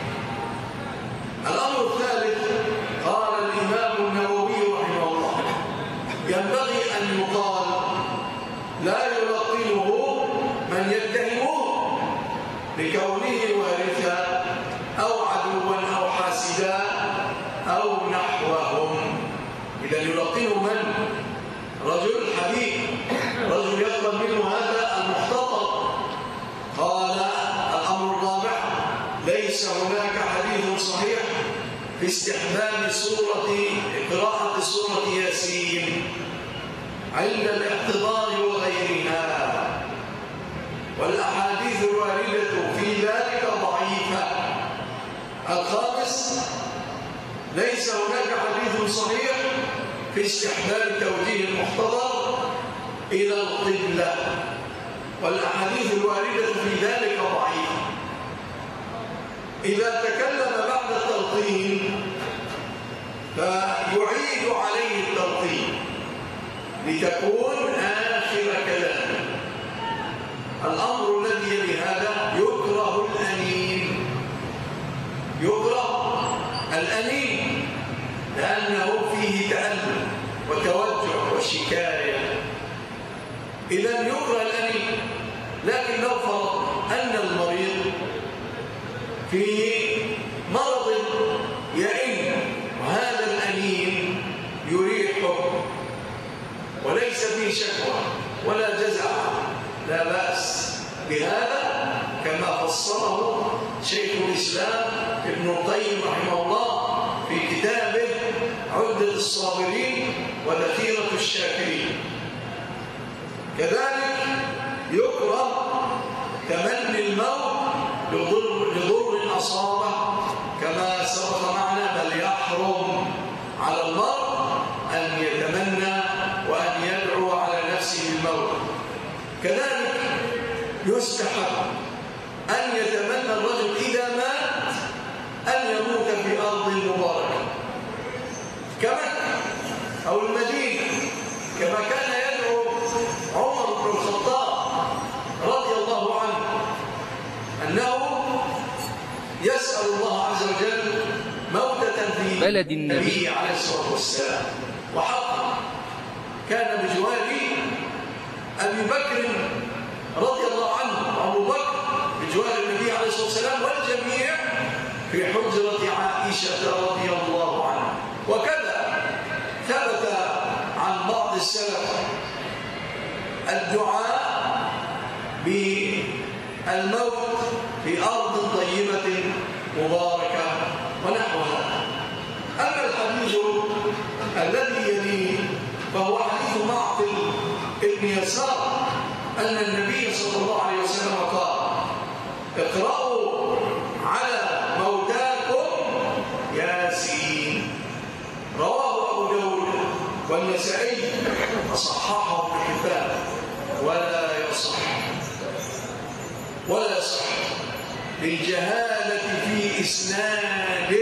الأمر الثالث قال الإمام النووي رحمه الله ينبغي أن يقال لا يلقنه من يتهمه بكونه وارثا أو عدوا أو حاسدا أو نحوهم. إذا يلقنه من؟ رجل حبيب، رجل يطلب منه هذا المحتضر. قال الأمر الرابع ليس هناك حديث صحيح في استحباب سورة قراءة سورة ياسين عند الاحتضار وغيرها، والأحاديث الواردة في ذلك ضعيفة. الخامس ليس هناك حديث صحيح في استحباب توجيه المحتضر إلى القبلة، والأحاديث الواردة في ذلك ضعيفة. إذا تكلم بعد التلقين فيعيد عليه التلقين لتكون آخر كلامه. الأمر الذي يلي هذا يكره يكره الأنين لأنه فيه تألم وتوجع وشكاية، إذن يكره الأنين. لكن لو فرض أن المريض في مرض يئن وهذا الأنين يريحه وليس فيه شكوى ولا جزع، لا بأس بهذا كما فصله شيخ الإسلام ابن القيم رحمه الله في كتابه عدة الصابرين وذخيرة الشاكرين. كذلك يكره تمني الموت لضر, لضر أصابه كما سبق معنا، بل يحرم على المرء أن يتمنى وأن يدعو على نفسه بالموت. كذلك يستحب أن يتمنى الرجل إذا مات أن يموت في أرض مباركة كمكة أو المدينة، كما كان يدعو عمر بن الخطاب رضي الله عنه أنه يسأل الله عز وجل موتة في بلد النبي عليه الصلاة والسلام. وحقا كان بجوار أبي بكر رضي الله عنه، أبو بكر بجوار النبي عليه الصلاة والسلام، والجميع في حجرة عائشة رضي الله عنها. وكذا ثبت عن بعض السلف الدعاء بالموت في أرض طيبة مباركة ونحو هذا. أما الحديث الذي يليه فهو حديث معقل ابن يسار أن النبي صلى الله عليه وسلم قال: اقرأوا على موتاكم ياسين. رواه أبو داود والنسائي وصححه ابن حبان ولا يصح ولا يصح للجهالة في إسناده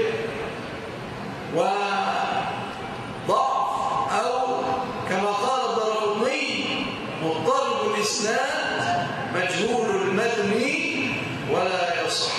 وضعف، أو كما قال الدارقطني مضطرب الإسناد مجهول المتن ولا يصح.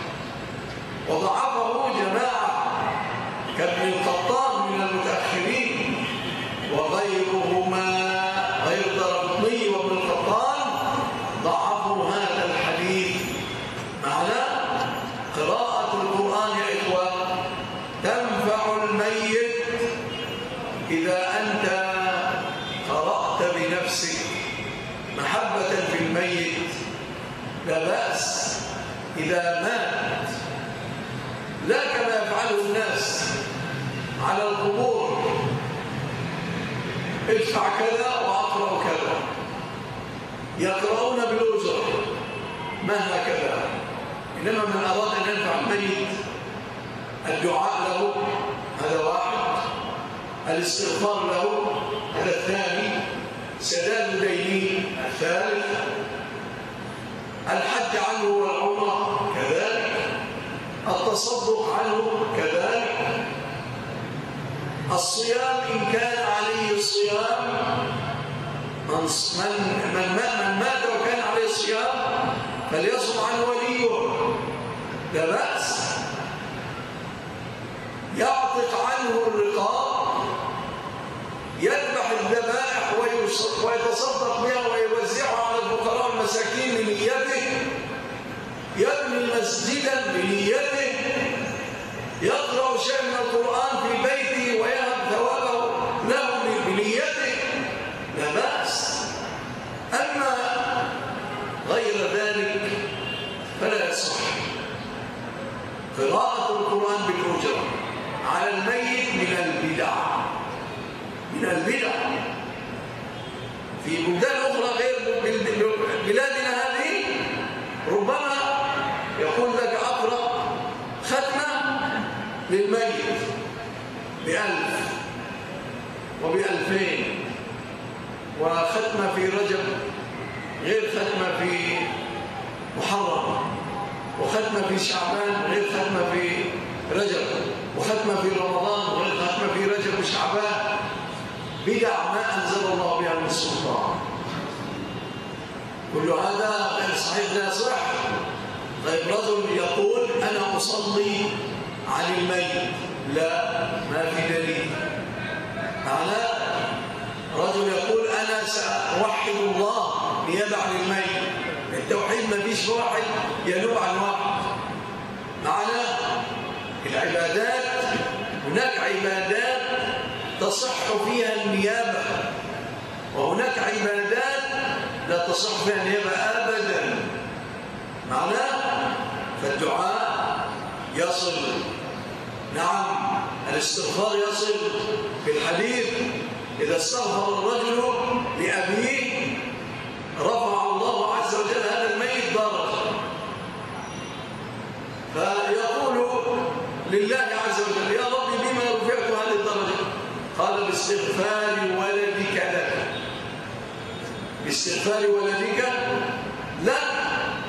وضعفه جماعة كابن القطان من المتأخرين وغيرهما، غير الدارقطني وابن القطان ضعفوا هذا الحديث. معنى قراءة القرآن يا إخوة تنفع الميت إذا أنت قرأت بنفسك محبة في الميت، لا بأس إذا مات، لا كما يفعله الناس على القبور: ادفع كذا وأقرأ كذا، يقرؤون بالأجر مهما كذا. إنما من أراد أن ينفع الميت الدعاء له، هذا واحد، الاستغفار له، هذا الثاني، سداد دينه الثالث، الحج عنه والعمرة كذلك، التصدق عنه كذلك، الصيام إن كان عليه الصيام، من من من مات وكان عليه الصيام فليصم عنه وليه، لا بأس. يعتق عنه الرقاب، يذبح الذبائح ويتصدق بها ويوزعها على الفقراء والمساكين بنيته، يبني مسجدا بنيته، يقرأ شيئا من القرآن في بيته ويهب ثوابه له بنيته، لا بأس. أما غير ذلك فلا يصح. قراءة القرآن بالأجرة على الميت من البدع، من البدع. في بلدان أخرى غير بلادنا هذه ربما يقول لك أقرأ ختمة للميت بألف وبألفين، وختمة في رجب غير ختمة في محرم، وختمة في شعبان غير ختمة في رجب، وختمة في رمضان غير ختمة في رجب وشعبان. بدع ما أنزل الله بها من سلطان. كل هذا غير صحيح لا يصح. طيب رجل يقول أنا أصلي عن الميت، لا، ما في دليل. معناه رجل يقول أنا سأوحد الله نيابة عن الميت. التوحيد ما فيش واحد ينوب عن واحد. معناه العبادات هناك عبادات تصح فيها النيابة، وهناك عبادات لا تصح فيها النيابة أبدا. معناه فالدعاء يصل، نعم الاستغفار يصل. في الحديث إذا استغفر الرجل لأبيه رفع الله عز وجل هذا الميت درجة، فيقول لله عز وجل يا رب بما رفعت هذه الدرجة؟ قال باستغفار ولدك لك. باستغفار ولدك لك.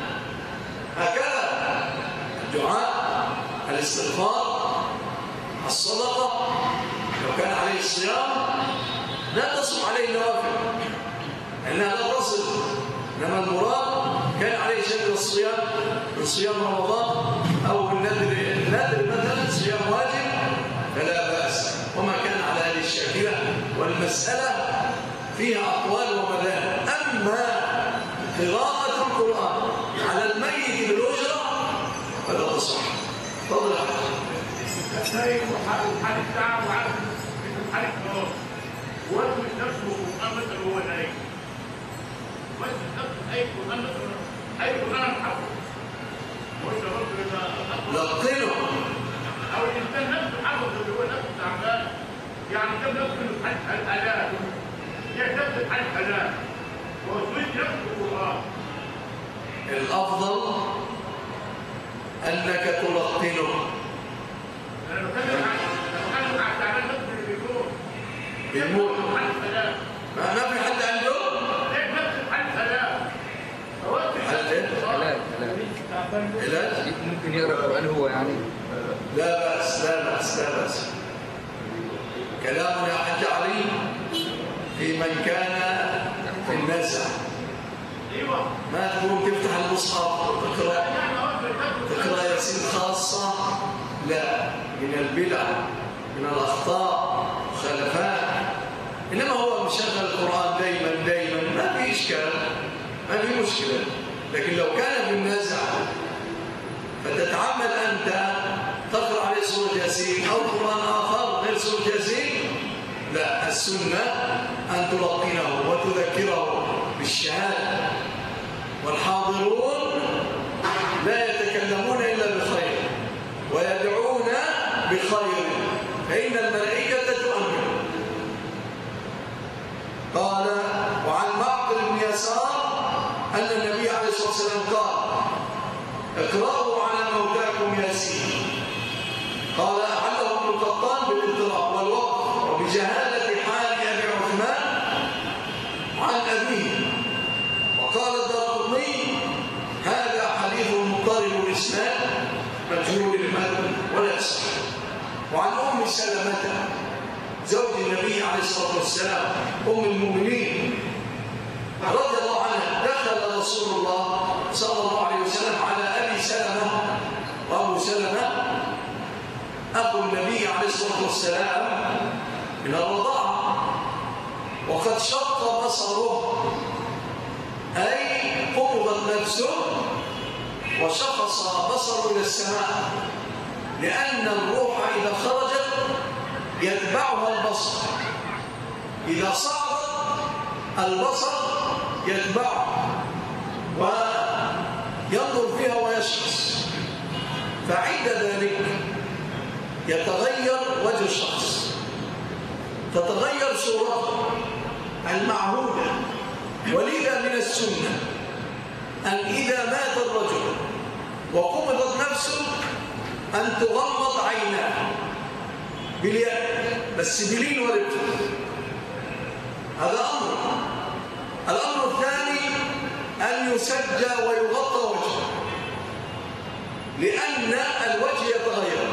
هكذا الدعاء، الاستغفار، الصدقة. لو كان عليه الصيام لا تصم عليه النوافل لأنها لا تصل، إنما المراد كان عليه شيء من الصيام، من صيام رمضان أو النذر، النذر مثلا صيام واجب فلا بأس، وما كان على هذه الشاكلة. والمسألة فيها أقوال ومذاهب. أما قراءة القرآن على الميت بالأجرة فلا تصح. تفضل يا حاج. الشيء وحال الساعة وعارف حال القرار واسم نفسه القرآن مثلا هو الآية. واسم نفسه أي قرآن مثلا أي قرآن حفظه. وإذا ربنا لقنه أو الإنسان نفسه حفظه اللي هو نفسه تعبان، يعني كم نفسه حال الآلات، هي نفسه حال الآلات واسمه نفسه القرآن. الأفضل أنك تلقنه. أنا بتكلم عن بتكلم عن تعبان نفسه اللي بيموت. بيموت. حال الآلات. ما ما في حد عنده؟ ليه نفسه حال الآلات؟ حل ايه؟ علاج علاج علاج؟ ممكن يقرأ القرآن هو يعني. لا بأس لا بأس لا بأس. كلام يا حاج علي في من كان في النزع. ايوه. ما تقوم تفتح المصحف وتقرأ تقرأ ياسين خاصة، لا، من البدع، من الأخطاء والخلفات. إنما هو مشغل القرآن دايما دايما ما في إشكال، ما في مشكلة. لكن لو كان في النزع فتتعمد أنت تقرأ عليه سورة ياسين أو قرآن آخر غير سورة ياسين، لا، السنة أن تلقنه وتذكره بالشهادة. والحاضرون لا يتكلمون إلا بخير ويدعون بخير فإن الملائكة تؤمن. قال وعن معقل بن يسار أن النبي عليه الصلاة والسلام قال اقرأوا على موتاكم ياسين. قال علّه ابن القطان بالاضطراب والوقف وبجهالة حال أبي عثمان عن أبيه. وقال الدارقطني هذا حديث مضطرب الإسناد مجهول المتن ولا يصح. وعن أم سلمة زوج النبي عليه الصلاة والسلام أم المؤمنين رضي الله عنها دخل رسول الله صلى الله عليه وسلم على أبي سلمة، وأبو سلمة أخو النبي عليه الصلاة والسلام من الرضاعة، وقد شق بصره أي قبضت نفسه وشخص بصره إلى السماء، لأن الروح إذا خرجت يتبعها البصر، إذا صعدت البصر يتبعها وينظر فيها ويشخص، فعند ذلك يتغير وجه الشخص، تتغير صورته المعهودة. ولذا من السنة أن إذا مات الرجل وقبضت نفسه أن تغمض عيناه باليد بس بلين ورفق. هذا أمر. الأمر الثاني أن يسجى ويغطى وجهه، لأن الوجه يتغير،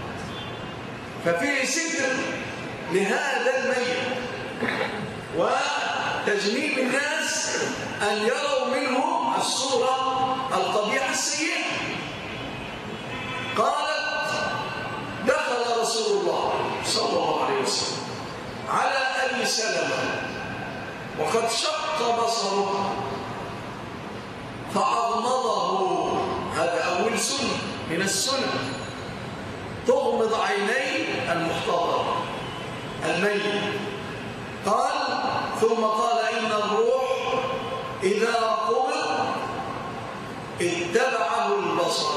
ففيه ستر لهذا الميت وتجنيب الناس أن يروا منه وقوع الصورة القبيحة السيئة. قالت: دخل رسول الله صلى الله عليه وسلم على أبي سلمة وقد شق بصره فأغمضه. هذا أول سنة من السنن، تغمض عيني المحتضر الميت. قال: ثم قال: إن الروح إذا قبض اتبعه البصر.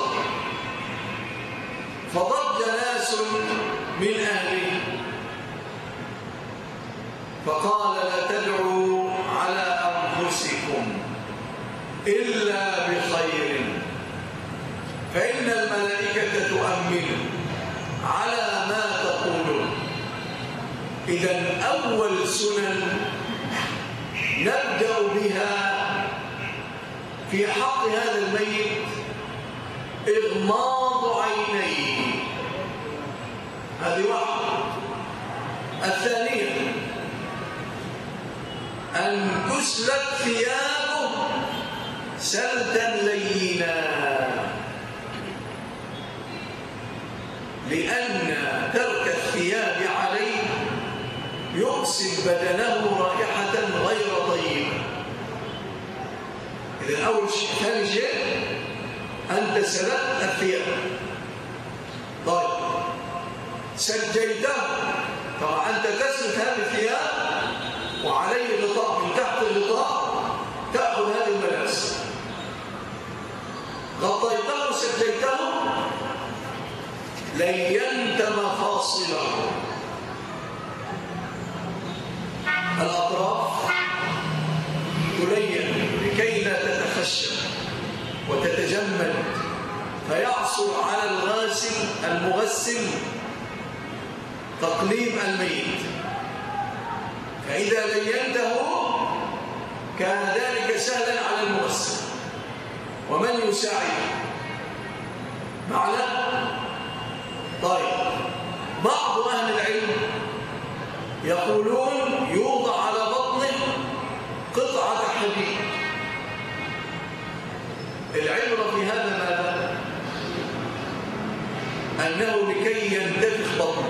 فضج ناس من أهله فقال: لا تدعوا على أنفسكم إلا بخير فإن الملائكة تؤمن على ما تقولون. إذن أول سنن نبدأ بها في حق هذا الميت إغماض عينيه. هذه واحدة. الثانية أن تسلت ثيابه سلتا لينا، لأن ترك الثياب عليه يؤسل بدنه رائحة غير طيبة. إذن أول شيء. ثاني شيء أنت سلت الثياب. طيب سجيته، طبعا أنت تسلت هذه الثياب وعليه غطاء، من تحت الغطاء تأخذ هذه الملابس، غطيته سجيته لينت مفاصله. الأطراف تلين لكي لا تتخشب وتتجمد فيعصر على الغاسل المغسل تقليم الميت. فإذا لينته كان ذلك سهلا على المغسل ومن يساعده معنا. طيب بعض أهل العلم يقولون يوضع على بطنه قطعة حديد. العبرة في هذا ماذا؟ أنه لكي ينتفخ بطنه.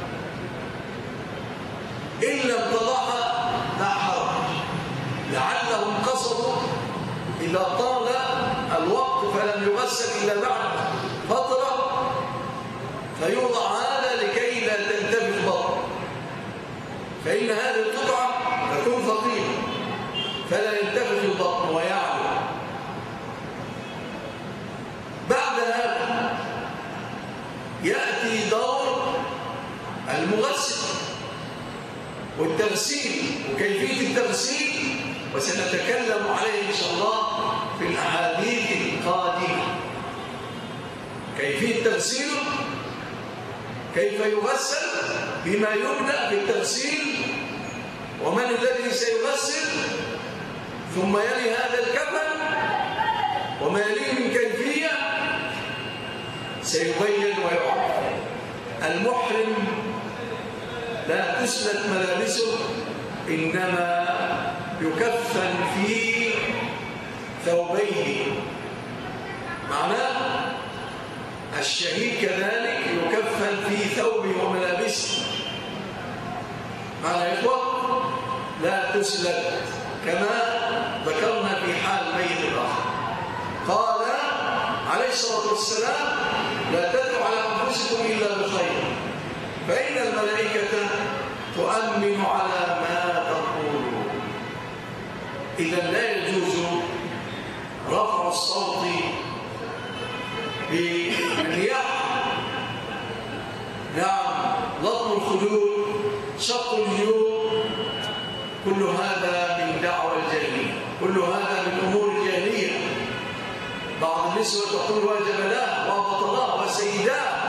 إن لم تضعها لا حرج، لعلهم قصدوا إذا طال الوقت فلم يغسل إلا بعد فترة فيوضع هذا لكي لا تنتفخ بطنه، فإن هذه القطعة تكون ثقيلة فلا ينتفخ البطن ويعلو. بعد هذا يأتي دور المغسل والتغسيل وكيفية التغسيل، وسنتكلم عليه إن شاء الله في الأحاديث القادمة. كيفية تغسيله، كيف يغسل، بما يبدأ بالتغسيل، ومن الذي سيغسل، ثم يلي هذا الكفن، وما يليه من كيفية سيبين ويعرف. المحرم لا تسلت ملابسه، إنما يكفن في ثوبيه. معناه الشهيد كذلك يكفن في ثوبه وملابسه. معنى يا إخوة لا تسلت كما ذكرنا في حال ميت الآخر. قال عليه الصلاة والسلام: لا تدعوا على أنفسكم إلا بخير فإن الملائكة تؤمن على ما تقولون. إذا لا يجوز رفع الصوت بالنياحة، نعم، لطم الخدود، شق الجيوب، كل هذا من دعوى الجاهلية، كل هذا من أمور الجاهلية. بعض النسوة تقول: وجب له وبطلاه وسيداه.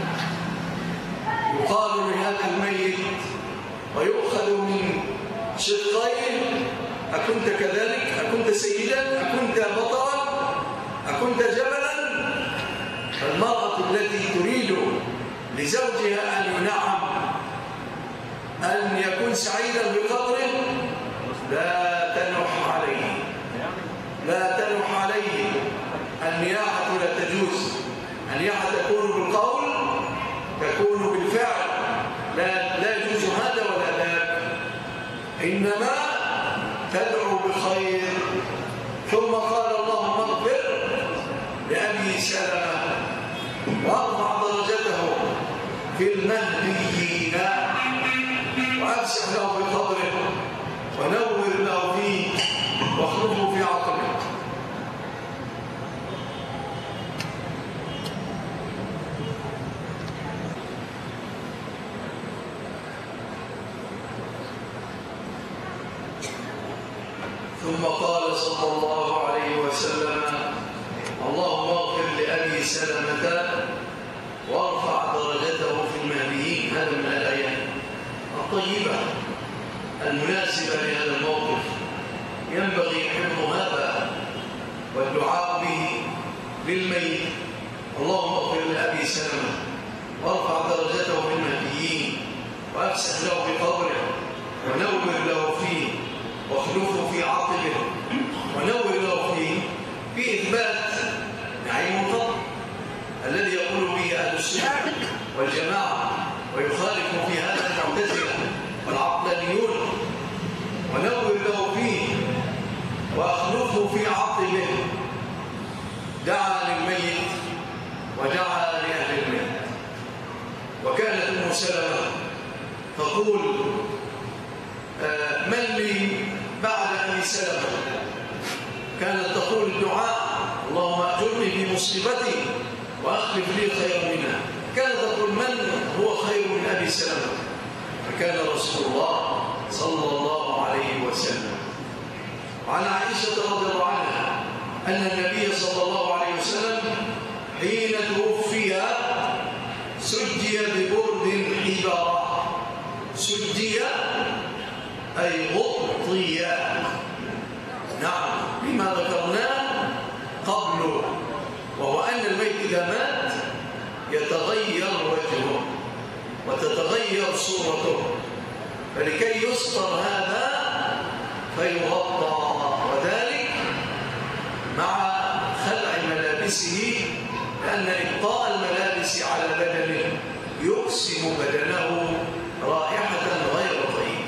يقال لهذا الميت ويؤخذ من شقين: أكنت كذلك؟ أكنت سيدا؟ أكنت بطلا؟ أكنت جبلا؟ فالمرأة التي تريد لزوجها أن ينعم، أن يكون سعيدا بقدره، لا تنح عليه، لا تنح تدعو بخير، ثم قال اللهم اغفر لأبي سلمة وارفع درجته في المهديين وأفسح له في قبره ونور له فيه واخلفه في عقبه. ثم قال صلى الله عليه وسلم اللهم اغفر لأبي سلمة وارفع درجته في المهديين. هذا من الآيات الطيبة المناسبة لهذا الموقف، ينبغي حفظ هذا والدعاء به للميت. اللهم اغفر لأبي سلمة وارفع درجته في المهديين وأفسح له في قبره ونور له فيه واخلفه في عقبه ونور له فيه في إثبات نعيم القبر الذي يقول به أهل السنة والجماعة ويخالف في هذا المعتزلة والعقلانيون. ونور له فيه وأخلفه في عقبه. دعا للميت ودعا لأهل الميت. وكانت أم سلمة تقول آه من لي بعد أبي سلمة؟ كانت تقول الدعاء اللهم أجرني في مصيبتي وأخلف لي خيرا منها. كانت تقول من هو خير من أبي سلمة؟ فكان رسول الله صلى الله عليه وسلم. وعن عائشة رضي الله عنها أن النبي صلى الله عليه وسلم حين توفي سجي ببرد حبارة. سجي أي غطي. نعم، لما ذكرناه قبل، وهو أن الميت إذا مات يتغير وجهه وتتغير صورته، فلكي يستر هذا فيغطى، وذلك مع خلع ملابسه، لأن إبقاء الملابس على بدنه يقسم بدنه رائحة غير طيبة.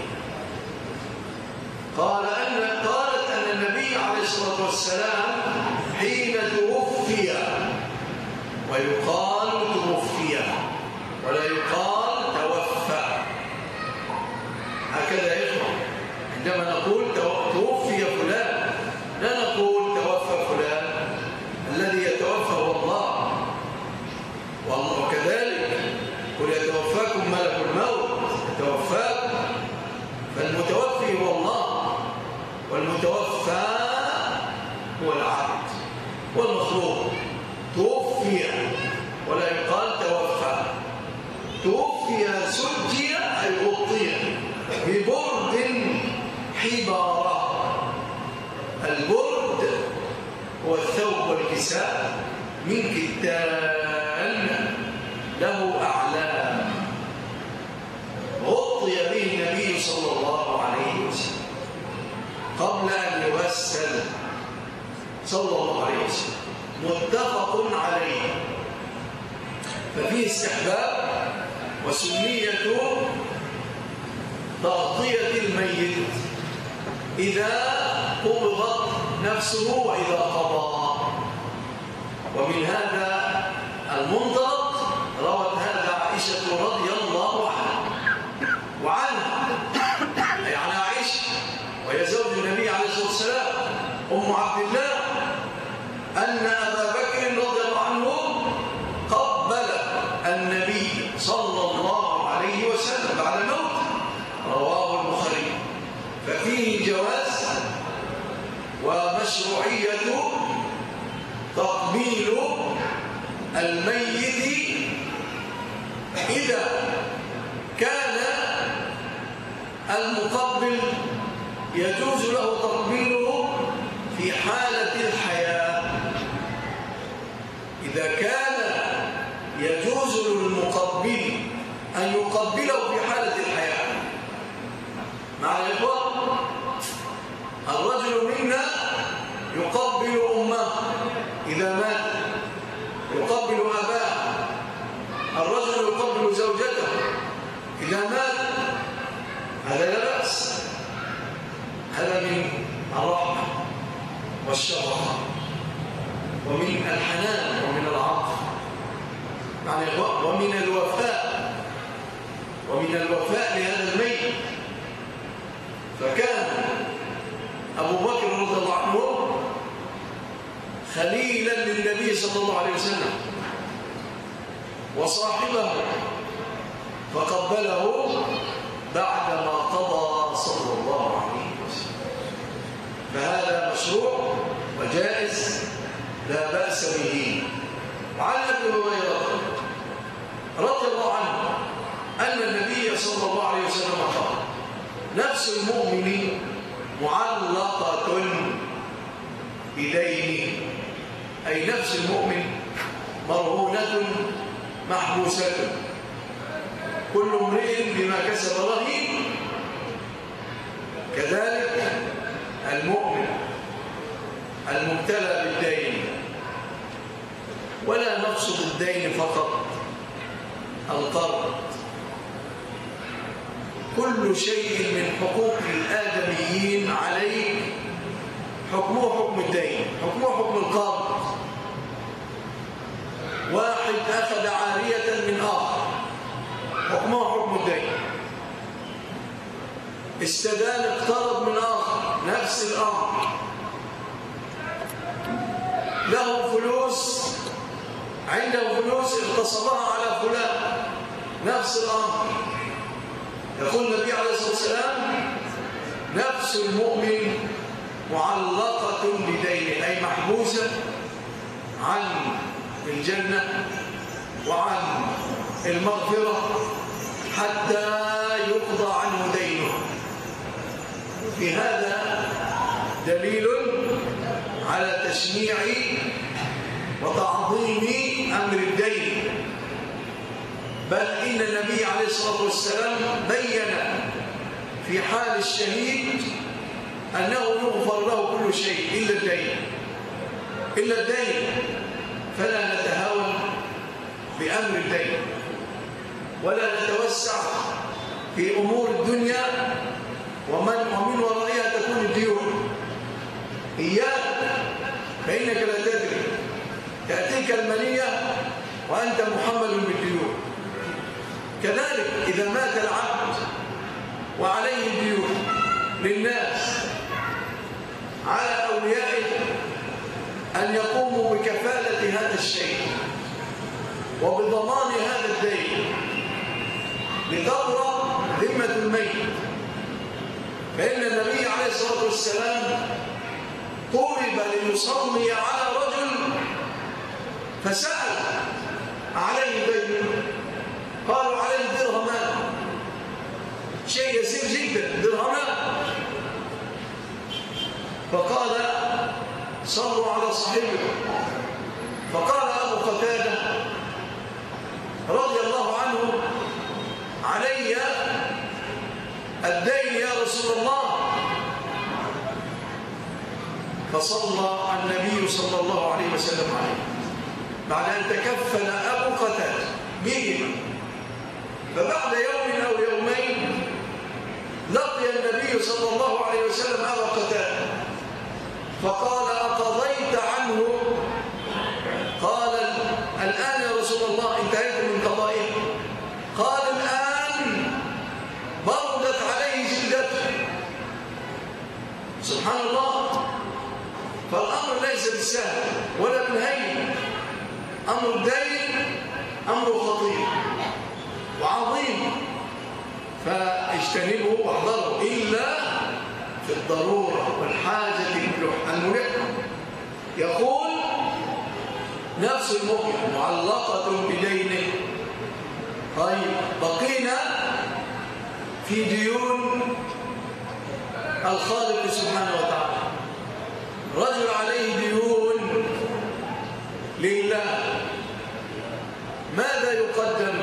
قال أن قالت أن النبي عليه الصلاة والسلام حين توفي، ويقال توفي ولا يقال توفى، هكذا يفهم. عندما نقول توفي فلان لا نقول توفى فلان، الذي يتوفى هو الله، وكذلك قل يتوفاكم ملك الموت يتوفاكم، فالمتوفي هو الله والمتوفى هو العبد والمخلوق. توفي ولا يقال توفى. توفي سجي أي غطي ببرد حبارة. البرد هو الثوب والكساء من كتان له أعلام، غطي به النبي صلى الله عليه وسلم قبل أن يغسل صلى الله عليه وسلم. متفق عليه. ففيه استحباب وسنية تغطية الميت إذا قبضت نفسه وإذا قضى. ومن هذا المنطلق روت هذا عائشة رضي الله عنها وعنها، أي عن عائشة وهي زوج النبي عليه الصلاة والسلام أم عبد الله، أن أبا بكر رضي الله عنه قبل النبي صلى الله عليه وسلم بعد موته، رواه البخاري. ففيه جواز ومشروعية تقبيل الميت إذا كان المقبل يجوز له تقبيله في حالة الحياة. إذا كان يجوز للمقبل أن يقبله في حالة الحياة. مع الإخوة، الرجل منا يقبل أمه إذا مات، يقبل أباه. الرجل يقبل زوجته إذا مات، هذا لا بأس، هذا من الرحمة والشفقة ومن الحنان ومن العطف يعني ومن الوفاء ومن الوفاء لهذا الميت. فكان أبو بكر رضي الله عنه خليلا للنبي صلى الله عليه وسلم وصاحبه، فقبله بعدما قضى صلى الله عليه وسلم. فهذا مشروع وجائز لا بأس به. وعن ابي هريرة رضي الله عنه أن النبي صلى الله عليه وسلم قال: نفس المؤمن معلقة بدينه، أي نفس المؤمن مرهونة محبوسة، كل امرئ بما كسب رهين. كذلك المؤمن المبتلى بالدين، ولا نقصد الدين فقط، القرض، كل شيء من حقوق الآدميين عليك حكمه حكم الدين، حكمه حكم القرض. واحد أخذ عارية من آخر حكمه حكم الدين، استدان اقترض من آخر نفس الأمر، له فلوس، عنده فلوس اغتصبها على فلان نفس الأمر. يقول النبي عليه الصلاة والسلام: نفس المؤمن معلقة بدينه، أي محبوسة عن الجنة وعن المغفرة حتى يقضى عنه دينه. في هذا دليل على تشنيع وتعظيم أمر الدين، بل إن النبي عليه الصلاة والسلام بين في حال الشهيد أنه يغفر له كل شيء إلا الدين، إلا الدين. فلا نتهاون بأمر الدين ولا نتوسع في أمور الدنيا ومن ومن ورائها تكون الديون. إياك، فإنك لا تدري، تأتيك المنية وأنت محمل بالديون. كذلك إذا مات العبد وعليه ديون للناس، على أوليائه أن يقوموا بكفالة هذا الشيء وبضمان هذا الدين لتبرأ ذمة الميت. فإن النبي عليه الصلاة والسلام طلب ليصلي على رجل فسأل: عليه دين؟ قالوا: عليه درهمان، شيء يسير جدا، درهمان. فقال: صلوا على صاحبكم. فقال أبو قتادة رضي الله عنه: علي الدين يا رسول الله. فصلى النبي صلى الله عليه وسلم عليه بعد أن تكفل أبو قتادة بهما. فبعد يوم أو يومين لقي النبي صلى الله عليه وسلم أبا قتادة فقال: أقضيت عنه؟ قال: الآن يا رسول الله انتهيت من قضائه. قال: الآن بردت عليه جلدته. سبحان الله. فالأمر ليس بالسهل ولا بالهين، أمر الدين أمر خطير وعظيم، فاجتنبوا واحذروا إلا في الضرورة والحاجة الملحة. يقول: نفس المؤمن معلقة بدينه. طيب، بقينا في ديون الخالق سبحانه وتعالى. رجل عليه ديون لله، ماذا يقدم؟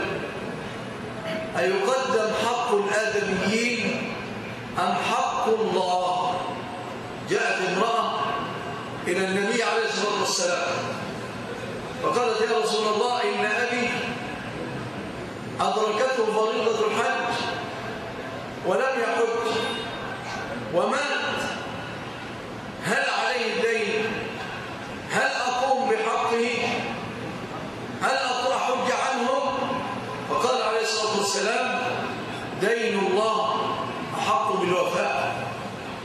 أيقدم حق الآدميين أم حق الله؟ جاءت امرأة إلى النبي عليه الصلاة والسلام فقالت: يا رسول الله، إن أبي أدركته فريضة الحج ولم يحج ومات،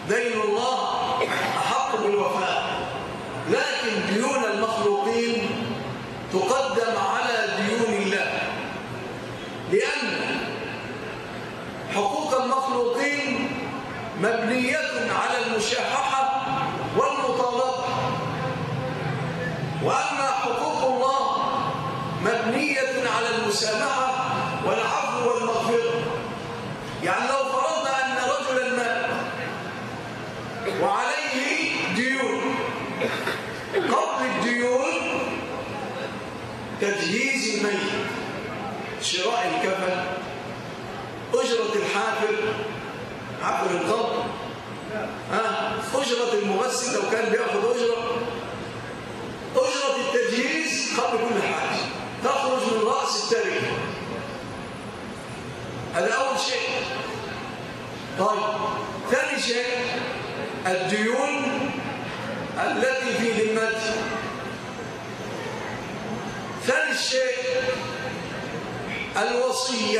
دين الله أحق بالوفاء، لكن ديون المخلوقين تقدم على ديون الله، لأن حقوق المخلوقين مبنية على المشاححة والمطالبة، وأما حقوق الله مبنية على المسامحة والعفو والمغفرة. يعني لو فرضنا أن رجلا مات وعليه ديون، قبل الديون تجهيز الميت، شراء الكفن، أجرة الحافر، حافر القبر، أجرة المغسل لو كان بيأخذ أجرة، أجرة التجهيز قبل كل حاجة تخرج من رأس التركة. هذا أول شيء. طيب، ثاني شيء الديون التي في ذمته. ثالث شيء الوصية.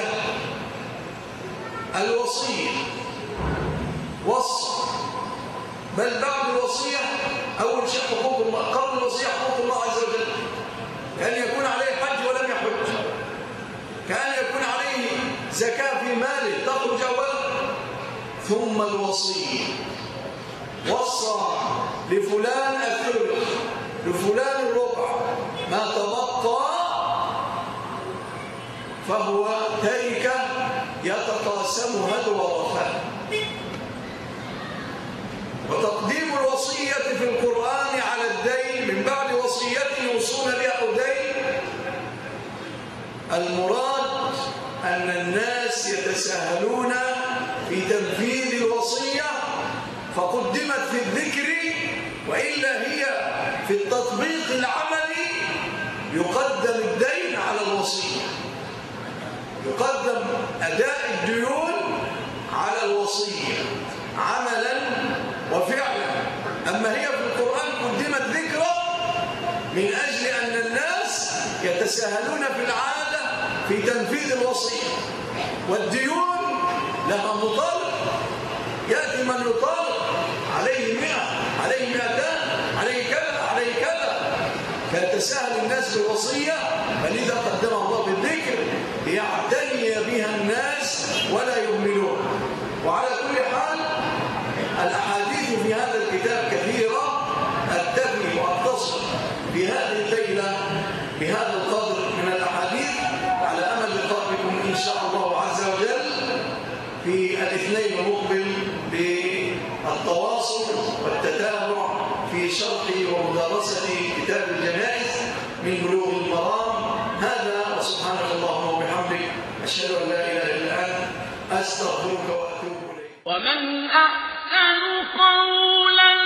الوصية وصي، بل بعد الوصية أول شيء حقوق الله، قبل الوصية حقوق الله عز وجل، كأن يكون عليه حج ولم يحج، كأن يكون عليه زكاة في ماله تخرج أولا، ثم الوصية. وصى لفلان الثلث، لفلان الربع، ما تبقى فهو تركة يتقاسمها الورثة. وتقديم الوصية في القرآن على الدين من بعد وصية يوصون بها أو دين، المراد أن الناس يتساهلون في تنفيذ الوصية فقدمت في الذكر، وإلا هي في التطبيق العملي يقدم الدين على الوصية، يقدم أداء الديون على الوصية عملا وفعلا. أما هي في القرآن قدمت ذكرى من أجل أن الناس يتساهلون في العادة في تنفيذ الوصية، والديون لها مطالب، يأتي من يطالب عليه مئة، عليه مئتان، عليه كذا، عليه كذا، فيتساهل الناس بالوصية، فلذا قدمها الله بالذكر ليعتني بها الناس ولا يهملون. وعلى كل حال الأحاديث في هذا الكتاب كثيرة، أكتفي وأقتصر في هذه الليلة بهذا القدر من الأحاديث، على أمل لقائكم إن شاء الله عز وجل في الاثنين المقبل بالتواصل والتتابع في شرح ومدارسة كتاب الجنائز من بلوغ المرام. هذا، وسبحانك اللهم وبحمدك، أشهد أن لا إله إلا أنت، أستغفرك وأتوب إليك. ومن أحسن قولا